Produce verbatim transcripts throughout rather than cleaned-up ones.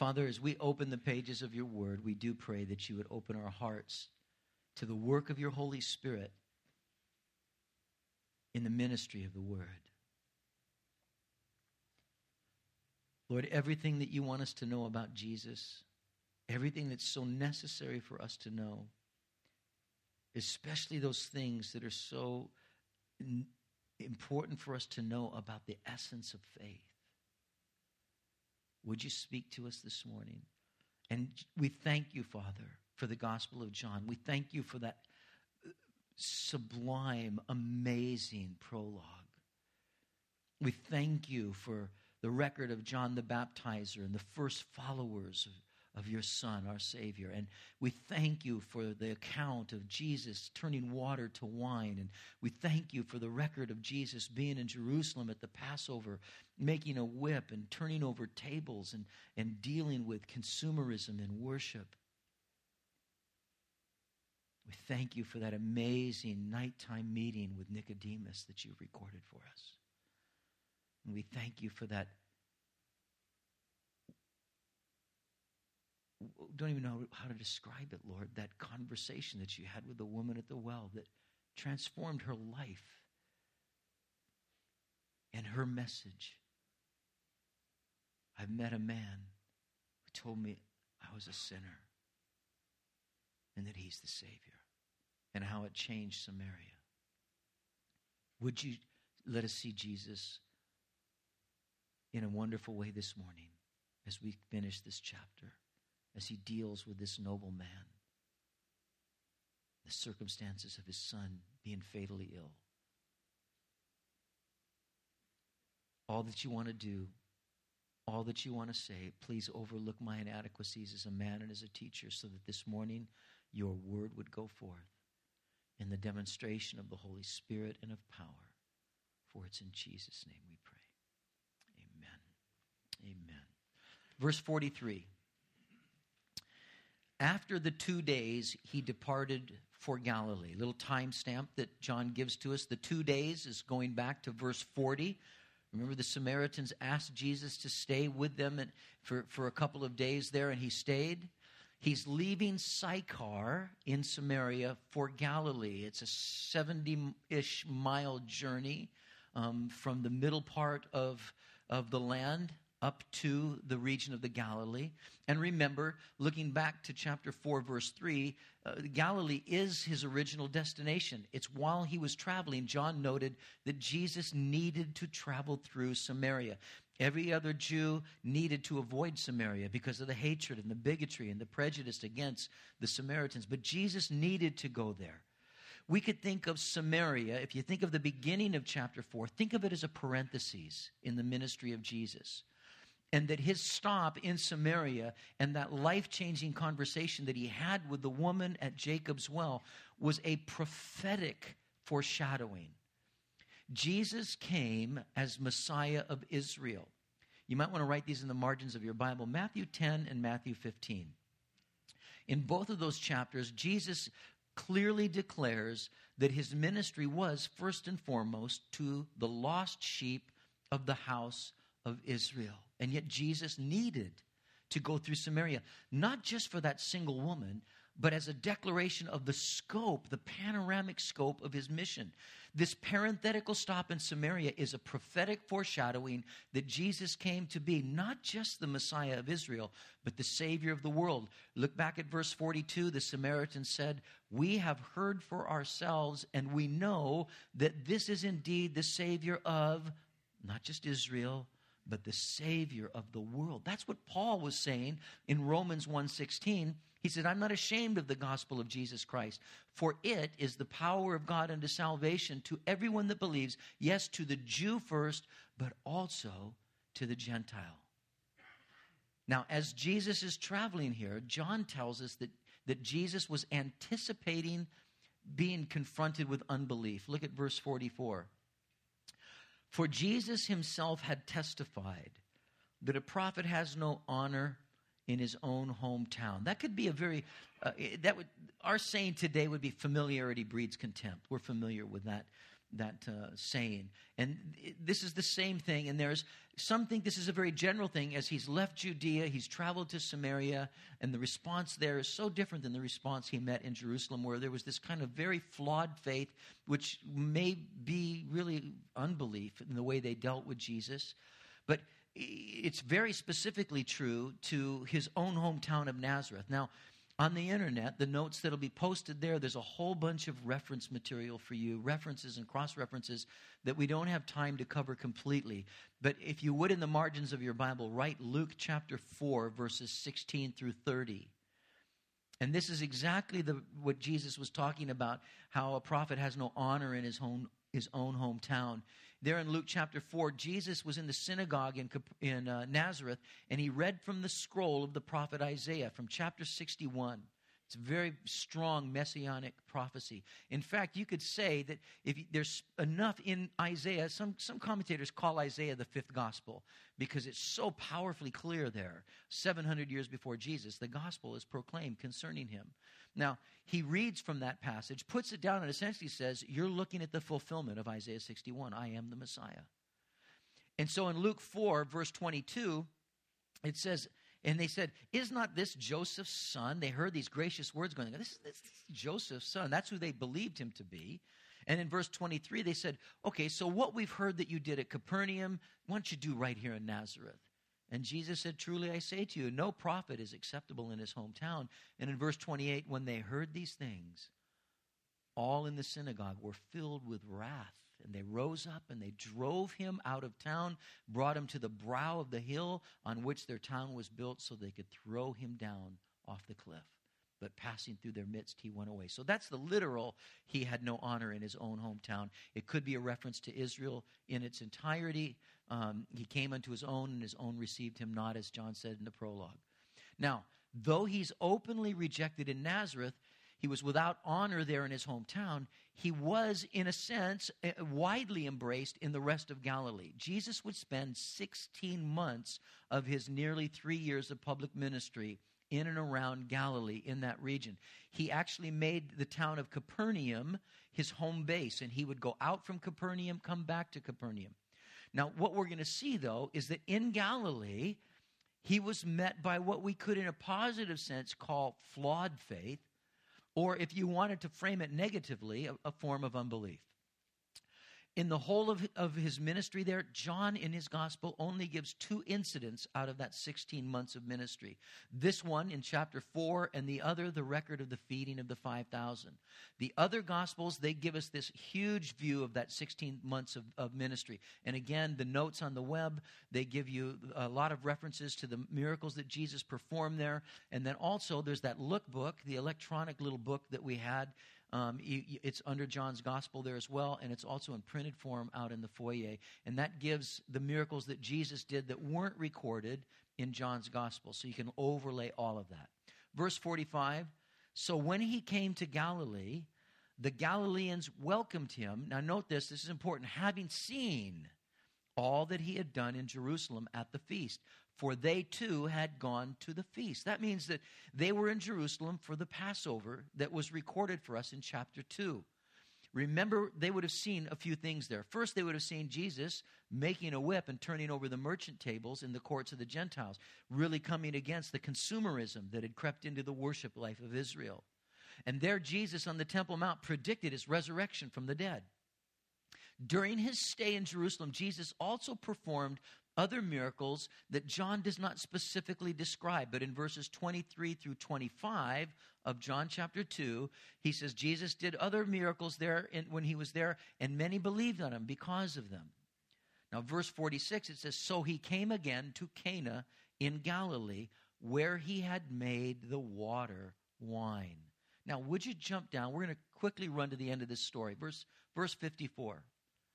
Father, as we open the pages of your word, we do pray that you would open our hearts to the work of your Holy Spirit in the ministry of the word. Lord, everything that you want us to know about Jesus, everything that's so necessary for us to know, especially those things that are so important for us to know about the essence of faith. Would you speak to us this morning? And we thank you, Father, for the Gospel of John. We thank you for that sublime, amazing prologue. We thank you for the record of John the Baptizer and the first followers of of your Son, our Savior. And we thank you for the account of Jesus turning water to wine. And we thank you for the record of Jesus being in Jerusalem at the Passover, making a whip and turning over tables and, and dealing with consumerism in worship. We thank you for that amazing nighttime meeting with Nicodemus that you've recorded for us. And we thank you for that, don't even know how to describe it, Lord, that conversation that you had with the woman at the well that transformed her life and her message. I've met a man who told me I was a sinner and that he's the Savior, and how it changed Samaria. Would you let us see Jesus in a wonderful way this morning as we finish this chapter, as he deals with this noble man, the circumstances of his son being fatally ill. All that you want to do, all that you want to say, please overlook my inadequacies as a man and as a teacher, so that this morning your word would go forth in the demonstration of the Holy Spirit and of power. For it's in Jesus' name we pray. Amen. Amen. Verse forty-three. After the two days, he departed for Galilee. Little time stamp that John gives to us. The two days is going back to verse forty. Remember, the Samaritans asked Jesus to stay with them for, for a couple of days there, and he stayed. He's leaving Sychar in Samaria for Galilee. It's a seventy-ish mile journey um, from the middle part of, of the land up to the region of the Galilee. And remember, looking back to chapter four, verse three, uh, Galilee is his original destination. It's while he was traveling, John noted that Jesus needed to travel through Samaria. Every other Jew needed to avoid Samaria because of the hatred and the bigotry and the prejudice against the Samaritans. But Jesus needed to go there. We could think of Samaria, if you think of the beginning of chapter four, think of it as a parenthesis in the ministry of Jesus. And that his stop in Samaria and that life-changing conversation that he had with the woman at Jacob's well was a prophetic foreshadowing. Jesus came as Messiah of Israel. You might want to write these in the margins of your Bible, Matthew ten and Matthew fifteen. In both of those chapters, Jesus clearly declares that his ministry was first and foremost to the lost sheep of the house of Israel. And yet Jesus needed to go through Samaria, not just for that single woman, but as a declaration of the scope, the panoramic scope of his mission. This parenthetical stop in Samaria is a prophetic foreshadowing that Jesus came to be not just the Messiah of Israel, but the Savior of the world. Look back at verse forty-two. The Samaritan said, "We have heard for ourselves, and we know that this is indeed the Savior of not just Israel, but the Savior of the world." That's what Paul was saying in Romans one sixteen. He said, "I'm not ashamed of the gospel of Jesus Christ, for it is the power of God unto salvation to everyone that believes, yes, to the Jew first, but also to the Gentile." Now, as Jesus is traveling here, John tells us that, that Jesus was anticipating being confronted with unbelief. Look at verse forty-four. "For Jesus himself had testified that a prophet has no honor in his own hometown." That could be a very, uh, that would, our saying today would be familiarity breeds contempt. We're familiar with that, that uh, saying. And this is the same thing. And there's some think this is a very general thing. As he's left Judea, he's traveled to Samaria, and the response there is so different than the response he met in Jerusalem, where there was this kind of very flawed faith, which may be really unbelief in the way they dealt with Jesus. But it's very specifically true to his own hometown of Nazareth. Now, on the internet, the notes that'll be posted there, there's a whole bunch of reference material for you, references and cross-references that we don't have time to cover completely. But if you would, in the margins of your Bible, write Luke chapter four, verses sixteen through thirty. And this is exactly the what Jesus was talking about, how a prophet has no honor in his own, his own hometown. There in Luke chapter four, Jesus was in the synagogue in, in uh, Nazareth, and he read from the scroll of the prophet Isaiah from chapter sixty-one. It's a very strong messianic prophecy. In fact, you could say that if you, there's enough in Isaiah, some, some commentators call Isaiah the fifth gospel because it's so powerfully clear there. seven hundred years before Jesus, the gospel is proclaimed concerning him. Now, he reads from that passage, puts it down, and essentially says, you're looking at the fulfillment of Isaiah sixty-one. I am the Messiah. And so in Luke four, verse twenty-two, it says, and they said, is not this Joseph's son? They heard these gracious words going, this, this is Joseph's son. That's who they believed him to be. And in verse twenty-three, they said, okay, so what we've heard that you did at Capernaum, why don't you do right here in Nazareth? And Jesus said, truly I say to you, no prophet is acceptable in his hometown. And in verse twenty-eight, when they heard these things, all in the synagogue were filled with wrath. And they rose up and they drove him out of town, brought him to the brow of the hill on which their town was built so they could throw him down off the cliff. But passing through their midst, he went away. So that's the literal, he had no honor in his own hometown. It could be a reference to Israel in its entirety. Um, he came unto his own, and his own received him not, as John said in the prologue. Now, though he's openly rejected in Nazareth, he was without honor there in his hometown. He was, in a sense, widely embraced in the rest of Galilee. Jesus would spend sixteen months of his nearly three years of public ministry in and around Galilee, in that region. He actually made the town of Capernaum his home base, and he would go out from Capernaum, come back to Capernaum. Now, what we're going to see, though, is that in Galilee, he was met by what we could, in a positive sense, call flawed faith, or if you wanted to frame it negatively, a, a form of unbelief. In the whole of, of his ministry there, John in his gospel only gives two incidents out of that sixteen months of ministry. This one in chapter four, and the other, the record of the feeding of the five thousand. The other gospels, they give us this huge view of that sixteen months of, of ministry. And again, the notes on the web, they give you a lot of references to the miracles that Jesus performed there. And then also there's that lookbook, the electronic little book that we had. Um, you, you, it's under John's gospel there as well, and it's also in printed form out in the foyer. And that gives the miracles that Jesus did that weren't recorded in John's gospel. So you can overlay all of that. Verse forty-five, so when he came to Galilee, the Galileans welcomed him. Now note this, this is important. Having seen all that he had done in Jerusalem at the feast, for they too had gone to the feast. That means that they were in Jerusalem for the Passover that was recorded for us in chapter two. Remember, they would have seen a few things there. First, they would have seen Jesus making a whip and turning over the merchant tables in the courts of the Gentiles, really coming against the consumerism that had crept into the worship life of Israel. And there, Jesus on the Temple Mount predicted his resurrection from the dead. During his stay in Jerusalem, Jesus also performed other miracles that John does not specifically describe. But in verses twenty-three through twenty-five of John chapter two, he says Jesus did other miracles there in, when he was there, and many believed on him because of them. Now, verse forty-six, it says, so he came again to Cana in Galilee, where he had made the water wine. Now, would you jump down? We're going to quickly run to the end of this story. Verse, verse fifty-four.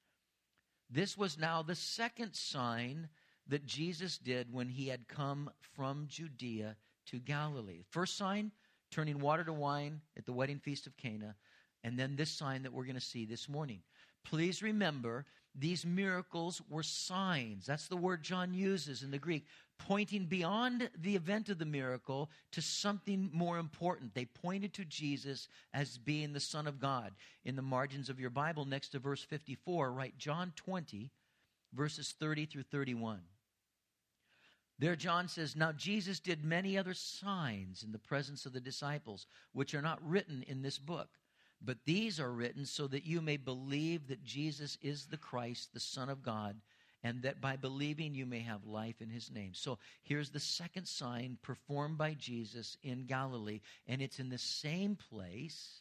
This was now the second sign that Jesus did when he had come from Judea to Galilee. First sign, turning water to wine at the wedding feast of Cana. And then this sign that we're going to see this morning. Please remember These miracles were signs. That's the word John uses in the Greek, pointing beyond the event of the miracle to something more important. They pointed to Jesus as being the Son of God. In the margins of your Bible, next to verse fifty-four, write John twenty, verses thirty through thirty-one. There John says, "Now Jesus did many other signs in the presence of the disciples, which are not written in this book. But these are written so that you may believe that Jesus is the Christ, the Son of God, and that by believing you may have life in his name." So here's the second sign performed by Jesus in Galilee, and it's in the same place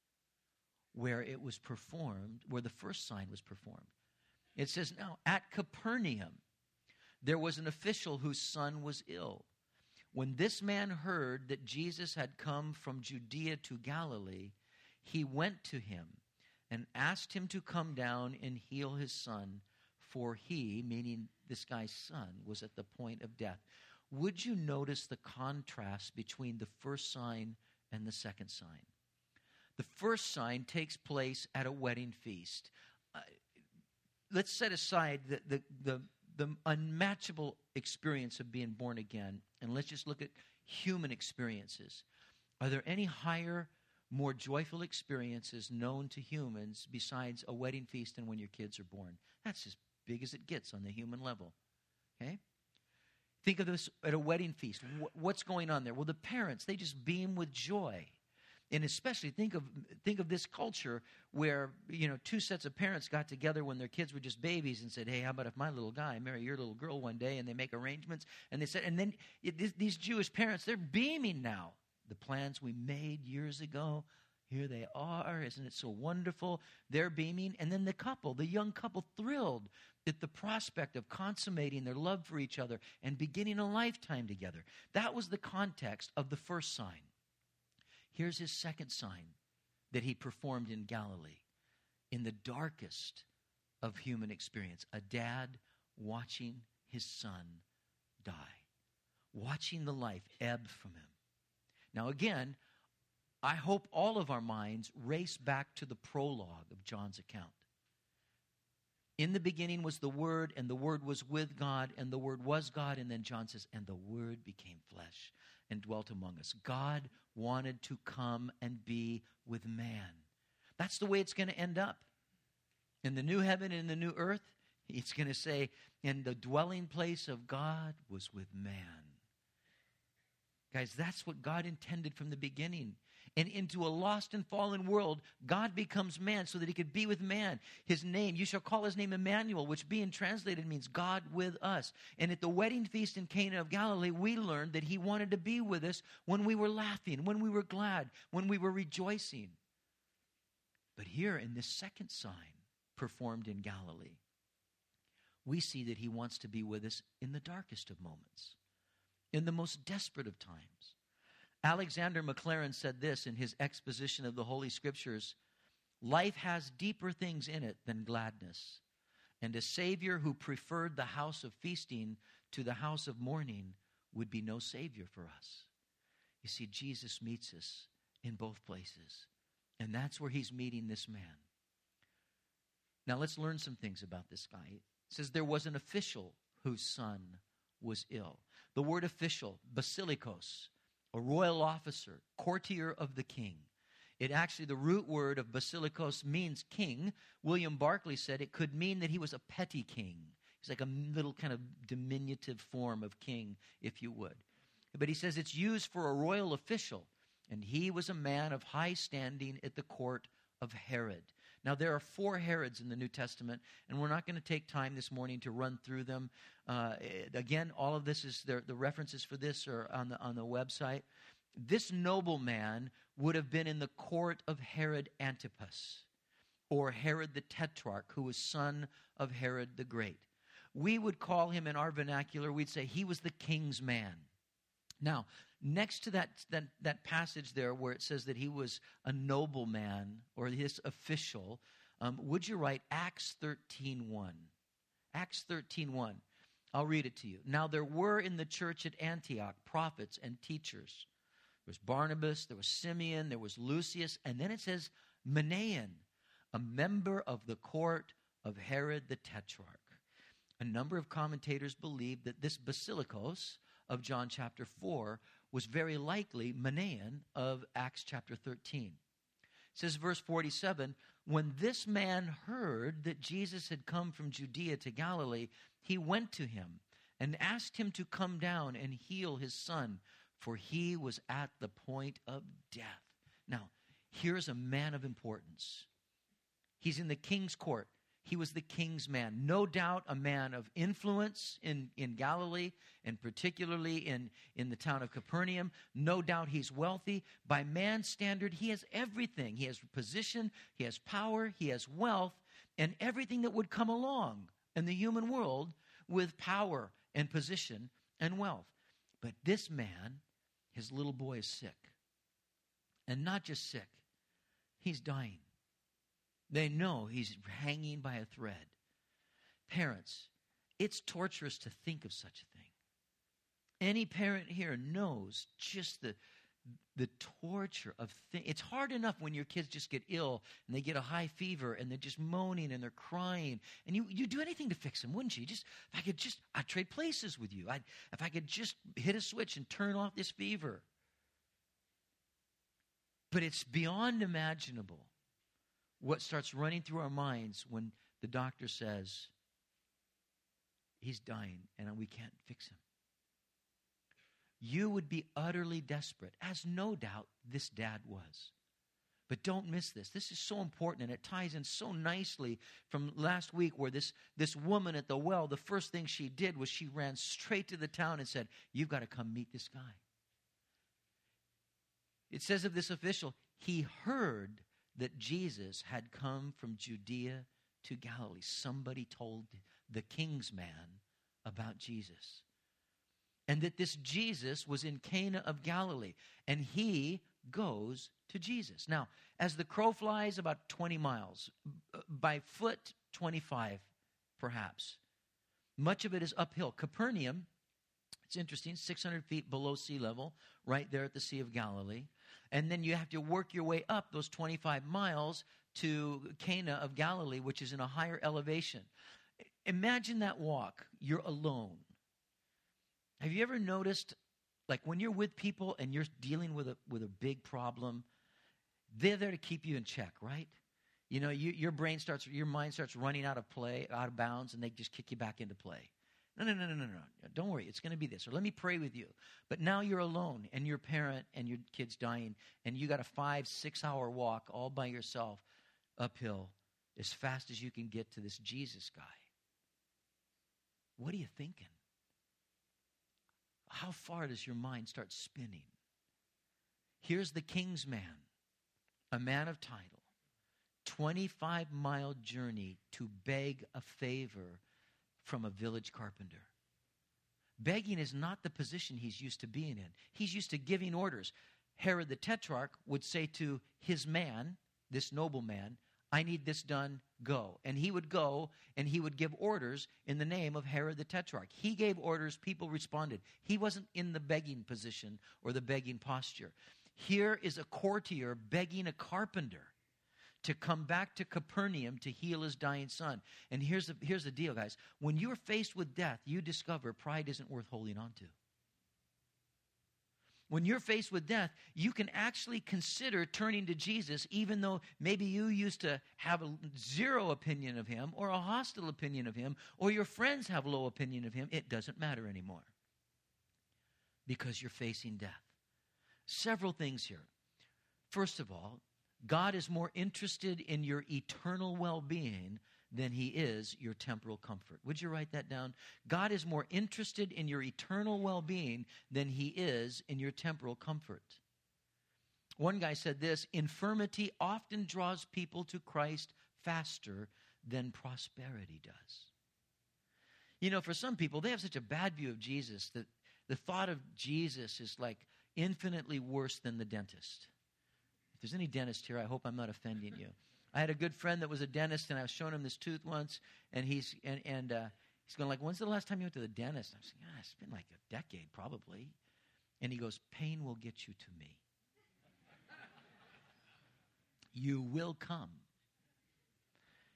where it was performed, where the first sign was performed. It says, "Now at Capernaum, there was an official whose son was ill. When this man heard that Jesus had come from Judea to Galilee, he went to him and asked him to come down and heal his son, for he," meaning this guy's son, "was at the point of death." Would you notice the contrast between the first sign and the second sign? The first sign takes place at a wedding feast. Uh, let's set aside the, the, the, the unmatchable experience of being born again, and let's just look at human experiences. Are there any higher, more joyful experiences known to humans besides a wedding feast and when your kids are born? That's as big as it gets on the human level. Okay? Think of this at a wedding feast. What's going on there? Well, the parents, they just beam with joy. And especially think of think of this culture where, you know, two sets of parents got together when their kids were just babies and said, "Hey, how about if my little guy marry your little girl one day?" And they make arrangements. And they said, and then it, these Jewish parents, they're beaming now. The plans we made years ago, here they are. Isn't it so wonderful? They're beaming. And then the couple, the young couple, thrilled at the prospect of consummating their love for each other and beginning a lifetime together. That was the context of the first sign. Here's his second sign that he performed in Galilee, in the darkest of human experience. A dad watching his son die, watching the life ebb from him. Now again, I hope all of our minds race back to the prologue of John's account. In the beginning was the Word, and the Word was with God, and the Word was God. And then John says, "And the Word became flesh and dwelt among us." God wanted to come and be with man. That's the way it's going to end up. In the new heaven and the new earth, it's going to say, "And the dwelling place of God was with man." Guys, that's what God intended from the beginning. And into a lost and fallen world, God becomes man so that he could be with man. His name, you shall call his name Emmanuel, which being translated means God with us. And at the wedding feast in Cana of Galilee, we learned that he wanted to be with us when we were laughing, when we were glad, when we were rejoicing. But here in this second sign performed in Galilee, we see that he wants to be with us in the darkest of moments, in the most desperate of times. Alexander McLaren said this in his exposition of the Holy Scriptures: "Life has deeper things in it than gladness, and a Savior who preferred the house of feasting to the house of mourning would be no Savior for us." You see, Jesus meets us in both places, and that's where he's meeting this man. Now let's learn some things about this guy. It says there was an official whose son was ill. The word official, basilikos, a royal officer, courtier of the king. It actually, the root word of basilikos means king. William Barclay said it could mean that he was a petty king. He's like a little kind of diminutive form of king, if you would. But he says it's used for a royal official, and he was a man of high standing at the court of Herod. Now, there are four Herods in the New Testament, and we're not going to take time this morning to run through them. Uh, again, all of this is, the, the references for this are on the, on the website. This nobleman would have been in the court of Herod Antipas, or Herod the Tetrarch, who was son of Herod the Great. We would call him, in our vernacular, we'd say he was the king's man. Now, next to that, that, that passage there where it says that he was a nobleman or his official, um, would you write Acts thirteen one? Acts thirteen one. I'll read it to you. "Now there were in the church at Antioch prophets and teachers. There was Barnabas, there was Simeon, there was Lucius, and then it says Manaen, a member of the court of Herod the Tetrarch. A number of commentators believe that this basilikos of John chapter four was very likely Manaen of Acts chapter thirteen. It says verse forty-seven, when this man heard that Jesus had come from Judea to Galilee, he went to him and asked him to come down and heal his son, for he was at the point of death. Now, here's a man of importance. He's in the king's court. He was the king's man. No doubt a man of influence in, in Galilee, and particularly in, in the town of Capernaum. No doubt he's wealthy. By man's standard, he has everything. He has position, he has power, he has wealth, and everything that would come along in the human world with power and position and wealth. But this man, his little boy, is sick. And not just sick, he's dying. They know he's hanging by a thread. Parents, it's torturous to think of such a thing. Any parent here knows just the, the torture of things. It's hard enough when your kids just get ill and they get a high fever and they're just moaning and they're crying. And you, you do anything to fix them, wouldn't you? Just, if I could just, I'd trade places with you. I'd, if I could just hit a switch and turn off this fever. But it's beyond imaginable what starts running through our minds when the doctor says, he's dying and we can't fix him. You would be utterly desperate, as no doubt this dad was. But don't miss this. This is so important, and it ties in so nicely from last week where this, this woman at the well, the first thing she did was she ran straight to the town and said, you've got to come meet this guy. It says of this official, he heard that Jesus had come from Judea to Galilee. Somebody told the king's man about Jesus. And that this Jesus was in Cana of Galilee. And he goes to Jesus. Now, as the crow flies, about twenty miles. By foot, twenty-five, perhaps. Much of it is uphill. Capernaum, it's interesting, six hundred feet below sea level, right there at the Sea of Galilee. And then you have to work your way up those twenty-five miles to Cana of Galilee, which is in a higher elevation. Imagine that walk. You're alone. Have you ever noticed, like when you're with people and you're dealing with a with a big problem, they're there to keep you in check, right? You know, you, your brain starts, your mind starts running out of play, out of bounds, and they just kick you back into play. No, no, no, no, no, no. Don't worry. It's going to be this. Or let me pray with you. But now you're alone, and your parent and your kid's dying, and you got a five, six-hour walk all by yourself uphill as fast as you can get to this Jesus guy. What are you thinking? How far does your mind start spinning? Here's the king's man, a man of title, twenty-five mile journey to beg a favor from a village carpenter. Begging is not the position he's used to being in. He's used to giving orders. Herod the Tetrarch would say to his man, this nobleman, I need this done, go. And he would go and he would give orders in the name of Herod the Tetrarch. He gave orders, people responded. He wasn't in the begging position or the begging posture. Here is a courtier begging a carpenter to come back to Capernaum to heal his dying son. And here's the, here's the deal, guys. When you're faced with death, you discover pride isn't worth holding on to. When you're faced with death, you can actually consider turning to Jesus, even though maybe you used to have a zero opinion of him or a hostile opinion of him, or your friends have low opinion of him. It doesn't matter anymore because you're facing death. Several things here. First of all, God is more interested in your eternal well-being than he is your temporal comfort. Would you write that down? God is more interested in your eternal well-being than he is in your temporal comfort. One guy said this, infirmity often draws people to Christ faster than prosperity does. You know, for some people, they have such a bad view of Jesus that the thought of Jesus is like infinitely worse than the dentist. If there's any dentist here, I hope I'm not offending you. I had a good friend that was a dentist, and I was showing him this tooth once, and he's and, and uh, he's going like, when's the last time you went to the dentist? I was like, ah, it's been like a decade probably. And he goes, pain will get you to me. You will come.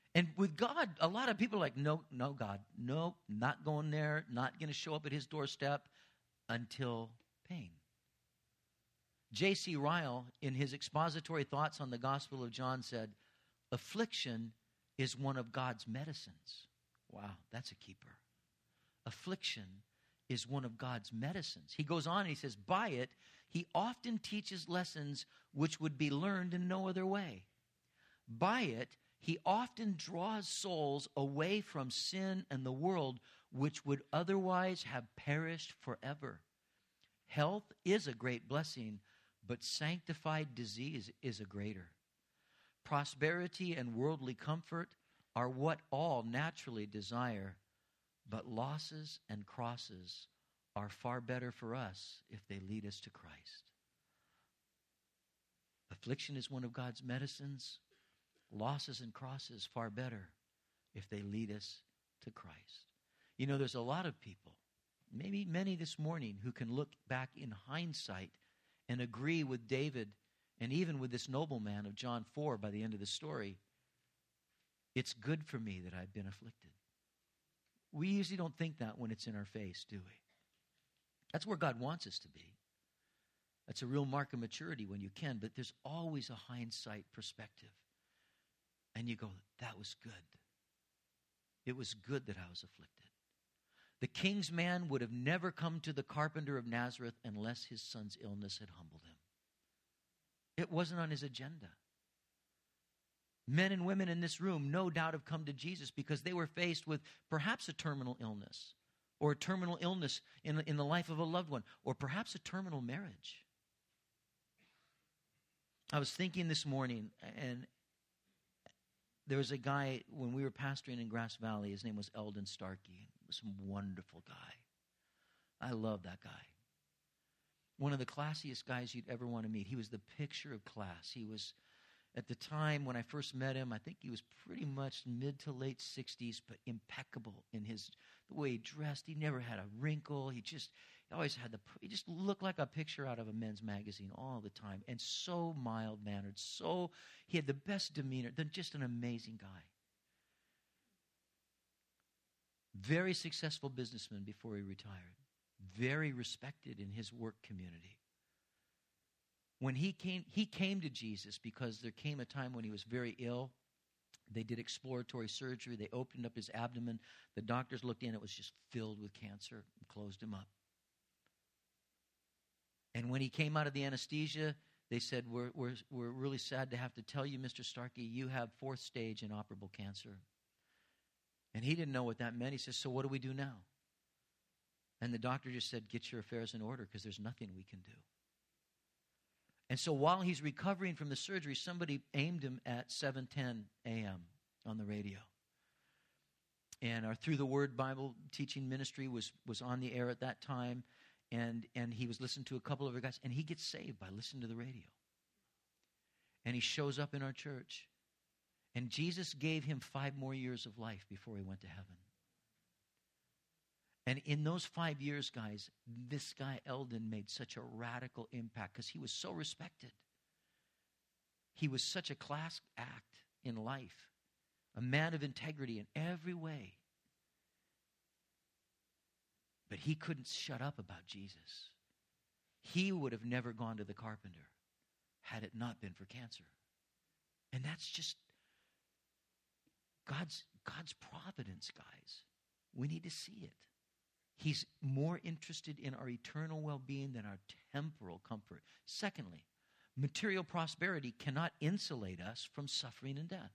And with God, a lot of people are like, no, no, God, no, not going there, not going to show up at his doorstep until pain. J C Ryle, in his expository thoughts on the Gospel of John, said, affliction is one of God's medicines. Wow, that's a keeper. Affliction is one of God's medicines. He goes on and he says, by it, he often teaches lessons which would be learned in no other way. By it, he often draws souls away from sin and the world, which would otherwise have perished forever. Health is a great blessing, but sanctified disease is a greater. Prosperity and worldly comfort are what all naturally desire, but losses and crosses are far better for us if they lead us to Christ. Affliction is one of God's medicines. Losses and crosses far better if they lead us to Christ. You know, there's a lot of people, maybe many this morning, who can look back in hindsight and agree with David and even with this nobleman of John four by the end of the story. It's good for me that I've been afflicted. We usually don't think that when it's in our face, do we? That's where God wants us to be. That's a real mark of maturity when you can, but there's always a hindsight perspective. And you go, that was good. It was good that I was afflicted. The king's man would have never come to the carpenter of Nazareth unless his son's illness had humbled him. It wasn't on his agenda. Men and women in this room no doubt have come to Jesus because they were faced with perhaps a terminal illness or a terminal illness in, in the life of a loved one or perhaps a terminal marriage. I was thinking this morning, and there was a guy when we were pastoring in Grass Valley. His name was Eldon Starkey. He was a wonderful guy. I love that guy. One of the classiest guys you'd ever want to meet. He was the picture of class. He was, at the time when I first met him, I think he was pretty much mid to late sixties, but impeccable in his the way he dressed. He never had a wrinkle. He just he always had the. He just looked like a picture out of a men's magazine all the time, and so mild mannered. So he had the best demeanor. Then just an amazing guy. Very successful businessman before he retired. Very respected in his work community. When he came, he came to Jesus because there came a time when he was very ill. They did exploratory surgery. They opened up his abdomen. The doctors looked in. It was just filled with cancer and closed him up. And when he came out of the anesthesia, they said, we're, we're, we're really sad to have to tell you, Mister Starkey, you have fourth stage inoperable cancer. And he didn't know what that meant. He says, so what do we do now? And the doctor just said, get your affairs in order because there's nothing we can do. And so while he's recovering from the surgery, somebody aimed him at seven ten a.m. on the radio. And our Through the Word Bible teaching ministry was, was on the air at that time. And, and he was listening to a couple of other guys. And he gets saved by listening to the radio. And he shows up in our church. And Jesus gave him five more years of life before he went to heaven. And in those five years, guys, this guy, Eldon, made such a radical impact because he was so respected. He was such a class act in life, a man of integrity in every way. But he couldn't shut up about Jesus. He would have never gone to the carpenter had it not been for cancer. And that's just God's, God's providence, guys. We need to see it. He's more interested in our eternal well-being than our temporal comfort. Secondly, material prosperity cannot insulate us from suffering and death.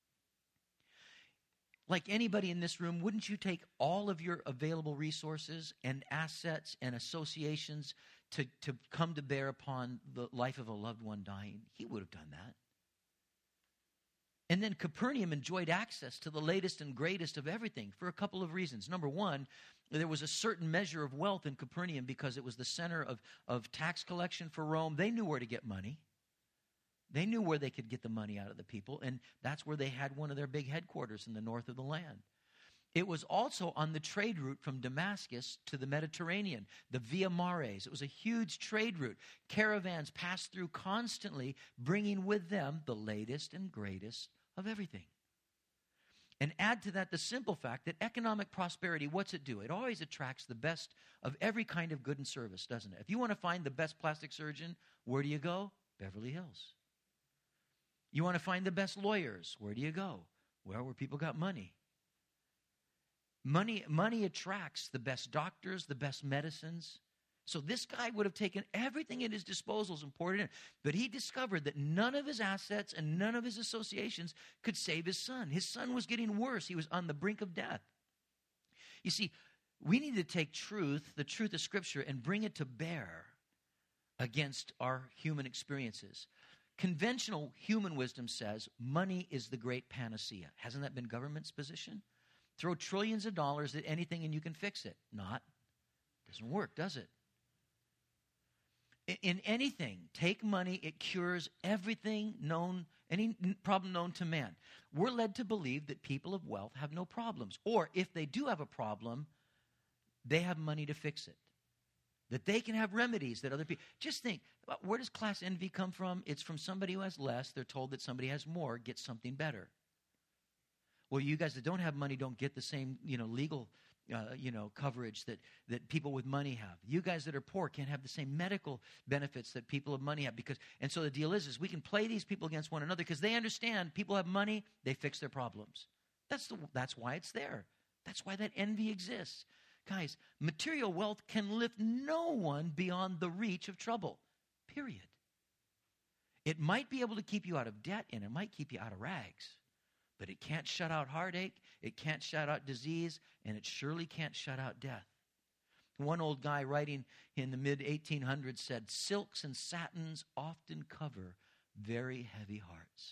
Like anybody in this room, wouldn't you take all of your available resources and assets and associations to, to come to bear upon the life of a loved one dying? He would have done that. And then Capernaum enjoyed access to the latest and greatest of everything for a couple of reasons. Number one, there was a certain measure of wealth in Capernaum because it was the center of, of tax collection for Rome. They knew where to get money. They knew where they could get the money out of the people, and that's where they had one of their big headquarters in the north of the land. It was also on the trade route from Damascus to the Mediterranean, the Via Maris. It was a huge trade route. Caravans passed through constantly, bringing with them the latest and greatest of everything. And add to that the simple fact that economic prosperity, what's it do? It always attracts the best of every kind of good and service, doesn't it? If you want to find the best plastic surgeon, where do you go? Beverly Hills. You want to find the best lawyers, where do you go? Well, where people got money. Money, money attracts the best doctors, the best medicines. So this guy would have taken everything at his disposals and poured it in. But he discovered that none of his assets and none of his associations could save his son. His son was getting worse. He was on the brink of death. You see, we need to take truth, the truth of Scripture, and bring it to bear against our human experiences. Conventional human wisdom says money is the great panacea. Hasn't that been government's position? Throw trillions of dollars at anything and you can fix it. Not. Doesn't work, does it? In anything, take money, it cures everything known, any problem known to man. We're led to believe that people of wealth have no problems. Or if they do have a problem, they have money to fix it. That they can have remedies that other people... Just think, where does class envy come from? It's from somebody who has less. They're told that somebody has more gets something better. Well, you guys that don't have money don't get the same, you know, legal... Uh, you know, coverage that, that people with money have. You guys that are poor can't have the same medical benefits that people of money have. Because, and so the deal is, is we can play these people against one another because they understand people have money, they fix their problems. That's, the, that's why it's there. That's why that envy exists. Guys, material wealth can lift no one beyond the reach of trouble, period. It might be able to keep you out of debt and it might keep you out of rags. But it can't shut out heartache, it can't shut out disease, and it surely can't shut out death. One old guy writing in the mid eighteen hundreds said, silks and satins often cover very heavy hearts.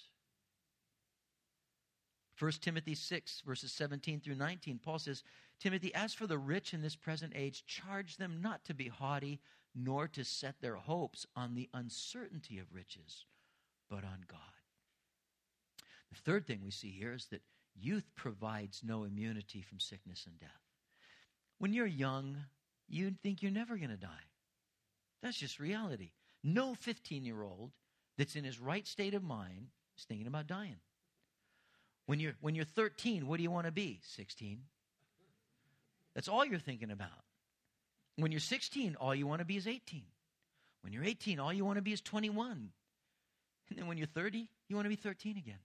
First Timothy six, verses seventeen through nineteen, Paul says, Timothy, as for the rich in this present age, charge them not to be haughty, nor to set their hopes on the uncertainty of riches, but on God. The third thing we see here is that youth provides no immunity from sickness and death. When you're young, you think you're never going to die. That's just reality. No fifteen-year-old that's in his right state of mind is thinking about dying. When you're, when you're thirteen, what do you want to be? sixteen. That's all you're thinking about. When you're sixteen, all you want to be is eighteen. When you're eighteen, all you want to be is twenty-one. And then when you're thirty, you want to be thirteen again.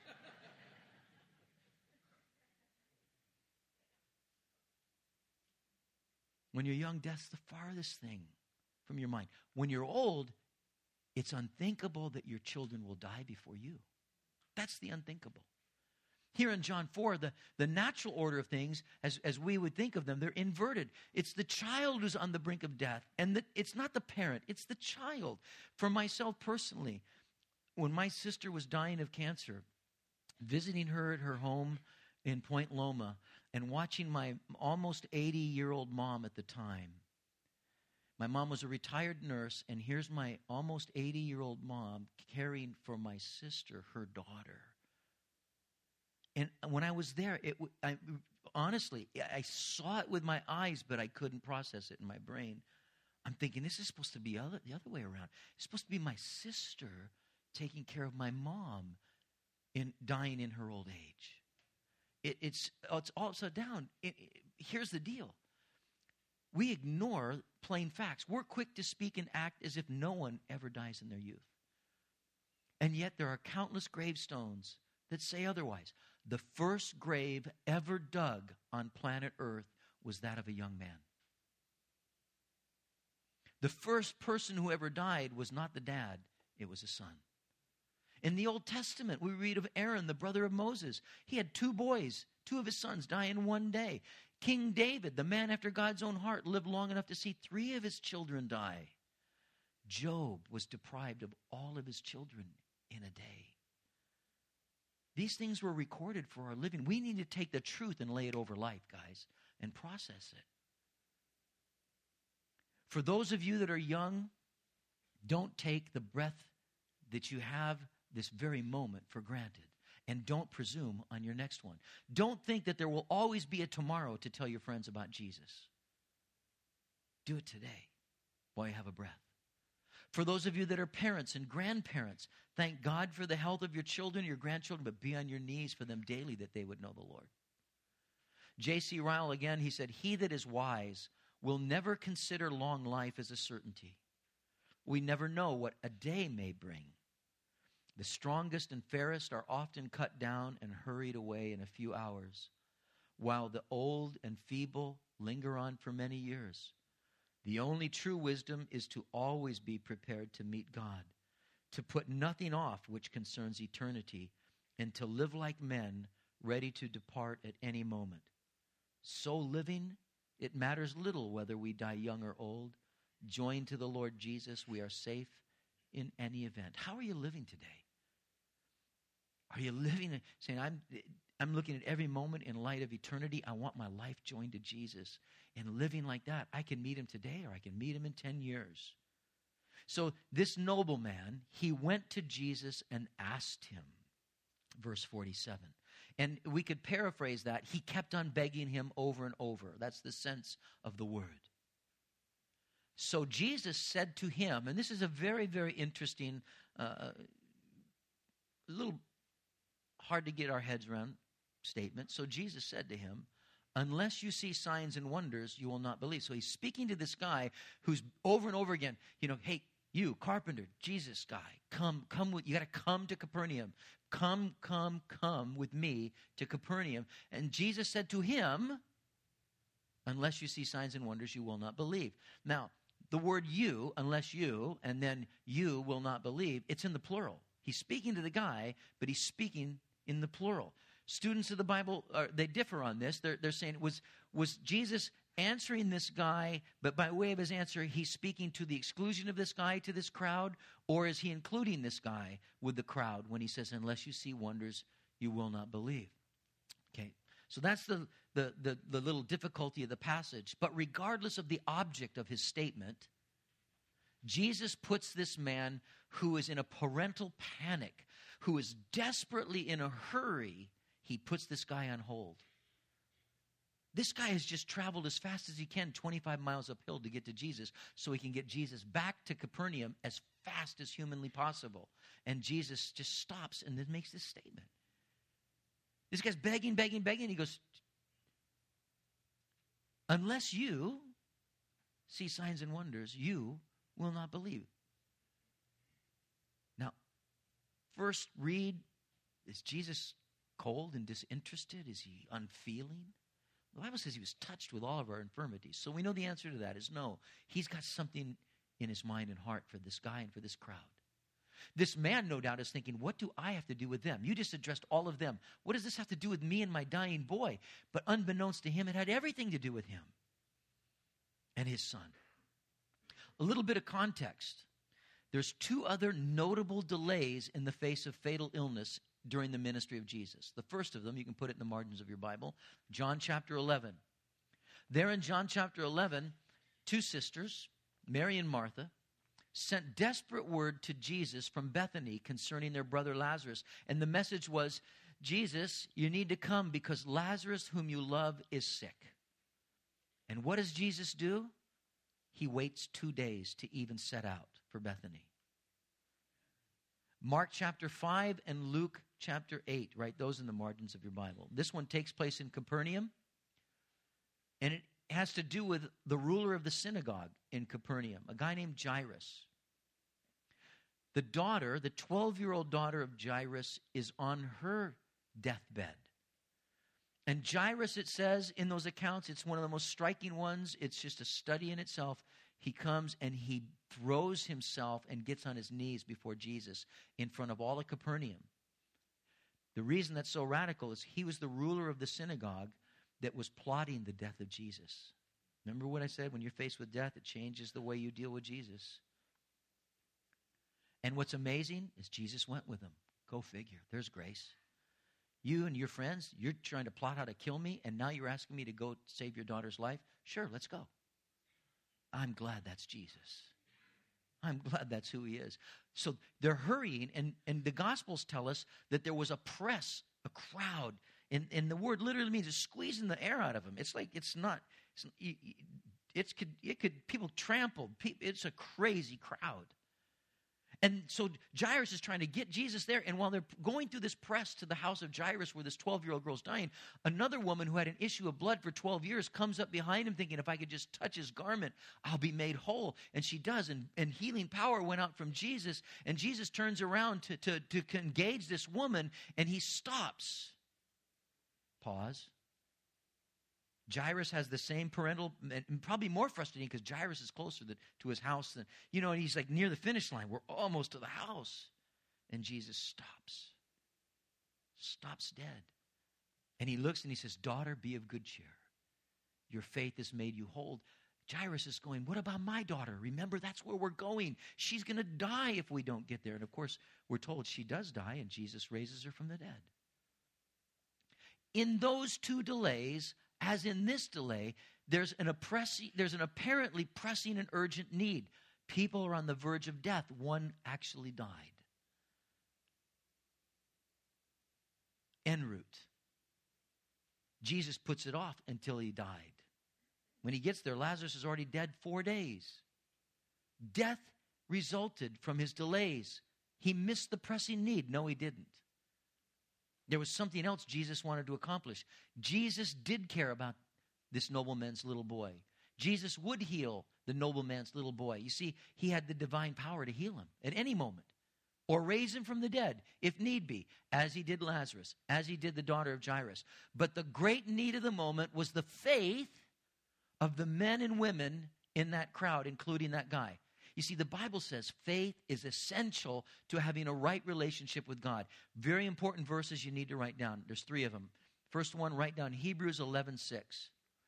When you're young, death's the farthest thing from your mind. When you're old, it's unthinkable that your children will die before you. That's the unthinkable. Here in John four, the, the natural order of things, as, as we would think of them, they're inverted. It's the child who's on the brink of death, and the, it's not the parent, it's the child. For myself personally, when my sister was dying of cancer, visiting her at her home in Point Loma, and watching my almost eighty-year-old mom at the time. My mom was a retired nurse, and here's my almost eighty-year-old mom caring for my sister, her daughter. And when I was there, it I, honestly, I saw it with my eyes, but I couldn't process it in my brain. I'm thinking, this is supposed to be other, the other way around. It's supposed to be my sister taking care of my mom in dying in her old age. It, it's, it's all upside down. It, it, here's the deal. We ignore plain facts. We're quick to speak and act as if no one ever dies in their youth. And yet there are countless gravestones that say otherwise. The first grave ever dug on planet Earth was that of a young man. The first person who ever died was not the dad, it was a son. In the Old Testament, we read of Aaron, the brother of Moses. He had two boys, two of his sons die in one day. King David, the man after God's own heart, lived long enough to see three of his children die. Job was deprived of all of his children in a day. These things were recorded for our living. We need to take the truth and lay it over life, guys, and process it. For those of you that are young, don't take the breath that you have this very moment for granted. And don't presume on your next one. Don't think that there will always be a tomorrow to tell your friends about Jesus. Do it today while you have a breath. For those of you that are parents and grandparents, thank God for the health of your children, your grandchildren, but be on your knees for them daily that they would know the Lord. J C Ryle, again, he said, he that is wise will never consider long life as a certainty. We never know what a day may bring. The strongest and fairest are often cut down and hurried away in a few hours, while the old and feeble linger on for many years. The only true wisdom is to always be prepared to meet God, to put nothing off which concerns eternity, and to live like men, ready to depart at any moment. So living, it matters little whether we die young or old. Joined to the Lord Jesus, we are safe in any event. How are you living today? Are you living saying, I'm, I'm looking at every moment in light of eternity. I want my life joined to Jesus. And living like that, I can meet him today or I can meet him in ten years. So this nobleman, he went to Jesus and asked him. Verse forty-seven. And we could paraphrase that. He kept on begging him over and over. That's the sense of the word. So Jesus said to him, and this is a very, very interesting, uh, a little hard to get our heads around statement. So Jesus said to him, unless you see signs and wonders, you will not believe. So he's speaking to this guy who's over and over again, you know, hey, you, carpenter, Jesus guy, come, come with, you got to come to Capernaum. Come, come, come with me to Capernaum. And Jesus said to him, unless you see signs and wonders, you will not believe. Now, the word you, unless you, and then you will not believe, it's in the plural. He's speaking to the guy, but he's speaking in the plural. Students of the Bible, uh, they differ on this. They're, they're saying, was, was Jesus answering this guy, but by way of his answer, he's speaking to the exclusion of this guy, to this crowd, or is he including this guy with the crowd when he says, unless you see wonders, you will not believe? Okay, so that's the, the, the, the little difficulty of the passage. But regardless of the object of his statement, Jesus puts this man who is in a parental panic, who is desperately in a hurry, he puts this guy on hold. This guy has just traveled as fast as he can, twenty-five miles uphill to get to Jesus, so he can get Jesus back to Capernaum as fast as humanly possible. And Jesus just stops and then makes this statement. This guy's begging, begging, begging. He goes, unless you see signs and wonders, you will not believe. Now, first read, is Jesus cold and disinterested? Is he unfeeling? The Bible says he was touched with all of our infirmities. So we know the answer to that is no. He's got something in his mind and heart for this guy and for this crowd. This man, no doubt, is thinking, what do I have to do with them? You just addressed all of them. What does this have to do with me and my dying boy? But unbeknownst to him, it had everything to do with him and his son. A little bit of context. There's two other notable delays in the face of fatal illness during the ministry of Jesus. The first of them, you can put it in the margins of your Bible, John chapter eleven. There in John chapter eleven, two sisters, Mary and Martha, sent desperate word to Jesus from Bethany concerning their brother Lazarus. And the message was, Jesus, you need to come because Lazarus, whom you love, is sick. And what does Jesus do? He waits two days to even set out for Bethany. Mark chapter five and Luke chapter eight. Write those in the margins of your Bible. This one takes place in Capernaum, and it has to do with the ruler of the synagogue in Capernaum, a guy named Jairus. The daughter, the twelve-year-old daughter of Jairus, is on her deathbed. And Jairus, it says in those accounts, it's one of the most striking ones. It's just a study in itself. He comes and he throws himself and gets on his knees before Jesus in front of all of Capernaum. The reason that's so radical is he was the ruler of the synagogue that was plotting the death of Jesus. Remember what I said? When you're faced with death, it changes the way you deal with Jesus. And what's amazing is Jesus went with him. Go figure. There's grace. You and your friends, you're trying to plot how to kill me, and now you're asking me to go save your daughter's life? Sure, let's go. I'm glad that's Jesus. I'm glad that's who he is. So they're hurrying, and, and the Gospels tell us that there was a press, a crowd, and, and the word literally means it's squeezing the air out of them. It's like it's not, it's, it's could, it could, people trampled. It's a crazy crowd. And so Jairus is trying to get Jesus there. And while they're going through this press to the house of Jairus where this twelve-year-old girl's dying, another woman who had an issue of blood for twelve years comes up behind him thinking, if I could just touch his garment, I'll be made whole. And she does. And, and healing power went out from Jesus. And Jesus turns around to, to, to engage this woman, and he stops. Pause. Jairus has the same parental, and probably more frustrating because Jairus is closer to his house than, you know, and he's like near the finish line. We're almost to the house. And Jesus stops. Stops dead. And he looks and he says, daughter, be of good cheer. Your faith has made you whole. Jairus is going, what about my daughter? Remember, that's where we're going. She's going to die if we don't get there. And of course, we're told she does die, and Jesus raises her from the dead. In those two delays, as in this delay, there's an oppressing, there's an apparently pressing and urgent need. People are on the verge of death. One actually died. En route. Jesus puts it off until he died. When he gets there, Lazarus is already dead four days. Death resulted from his delays. He missed the pressing need. No, he didn't. There was something else Jesus wanted to accomplish. Jesus did care about this nobleman's little boy. Jesus would heal the nobleman's little boy. You see, he had the divine power to heal him at any moment or raise him from the dead if need be, as he did Lazarus, as he did the daughter of Jairus. But the great need of the moment was the faith of the men and women in that crowd, including that guy. You see, the Bible says faith is essential to having a right relationship with God. Very important verses you need to write down. There's three of them. First one, write down Hebrews eleven six.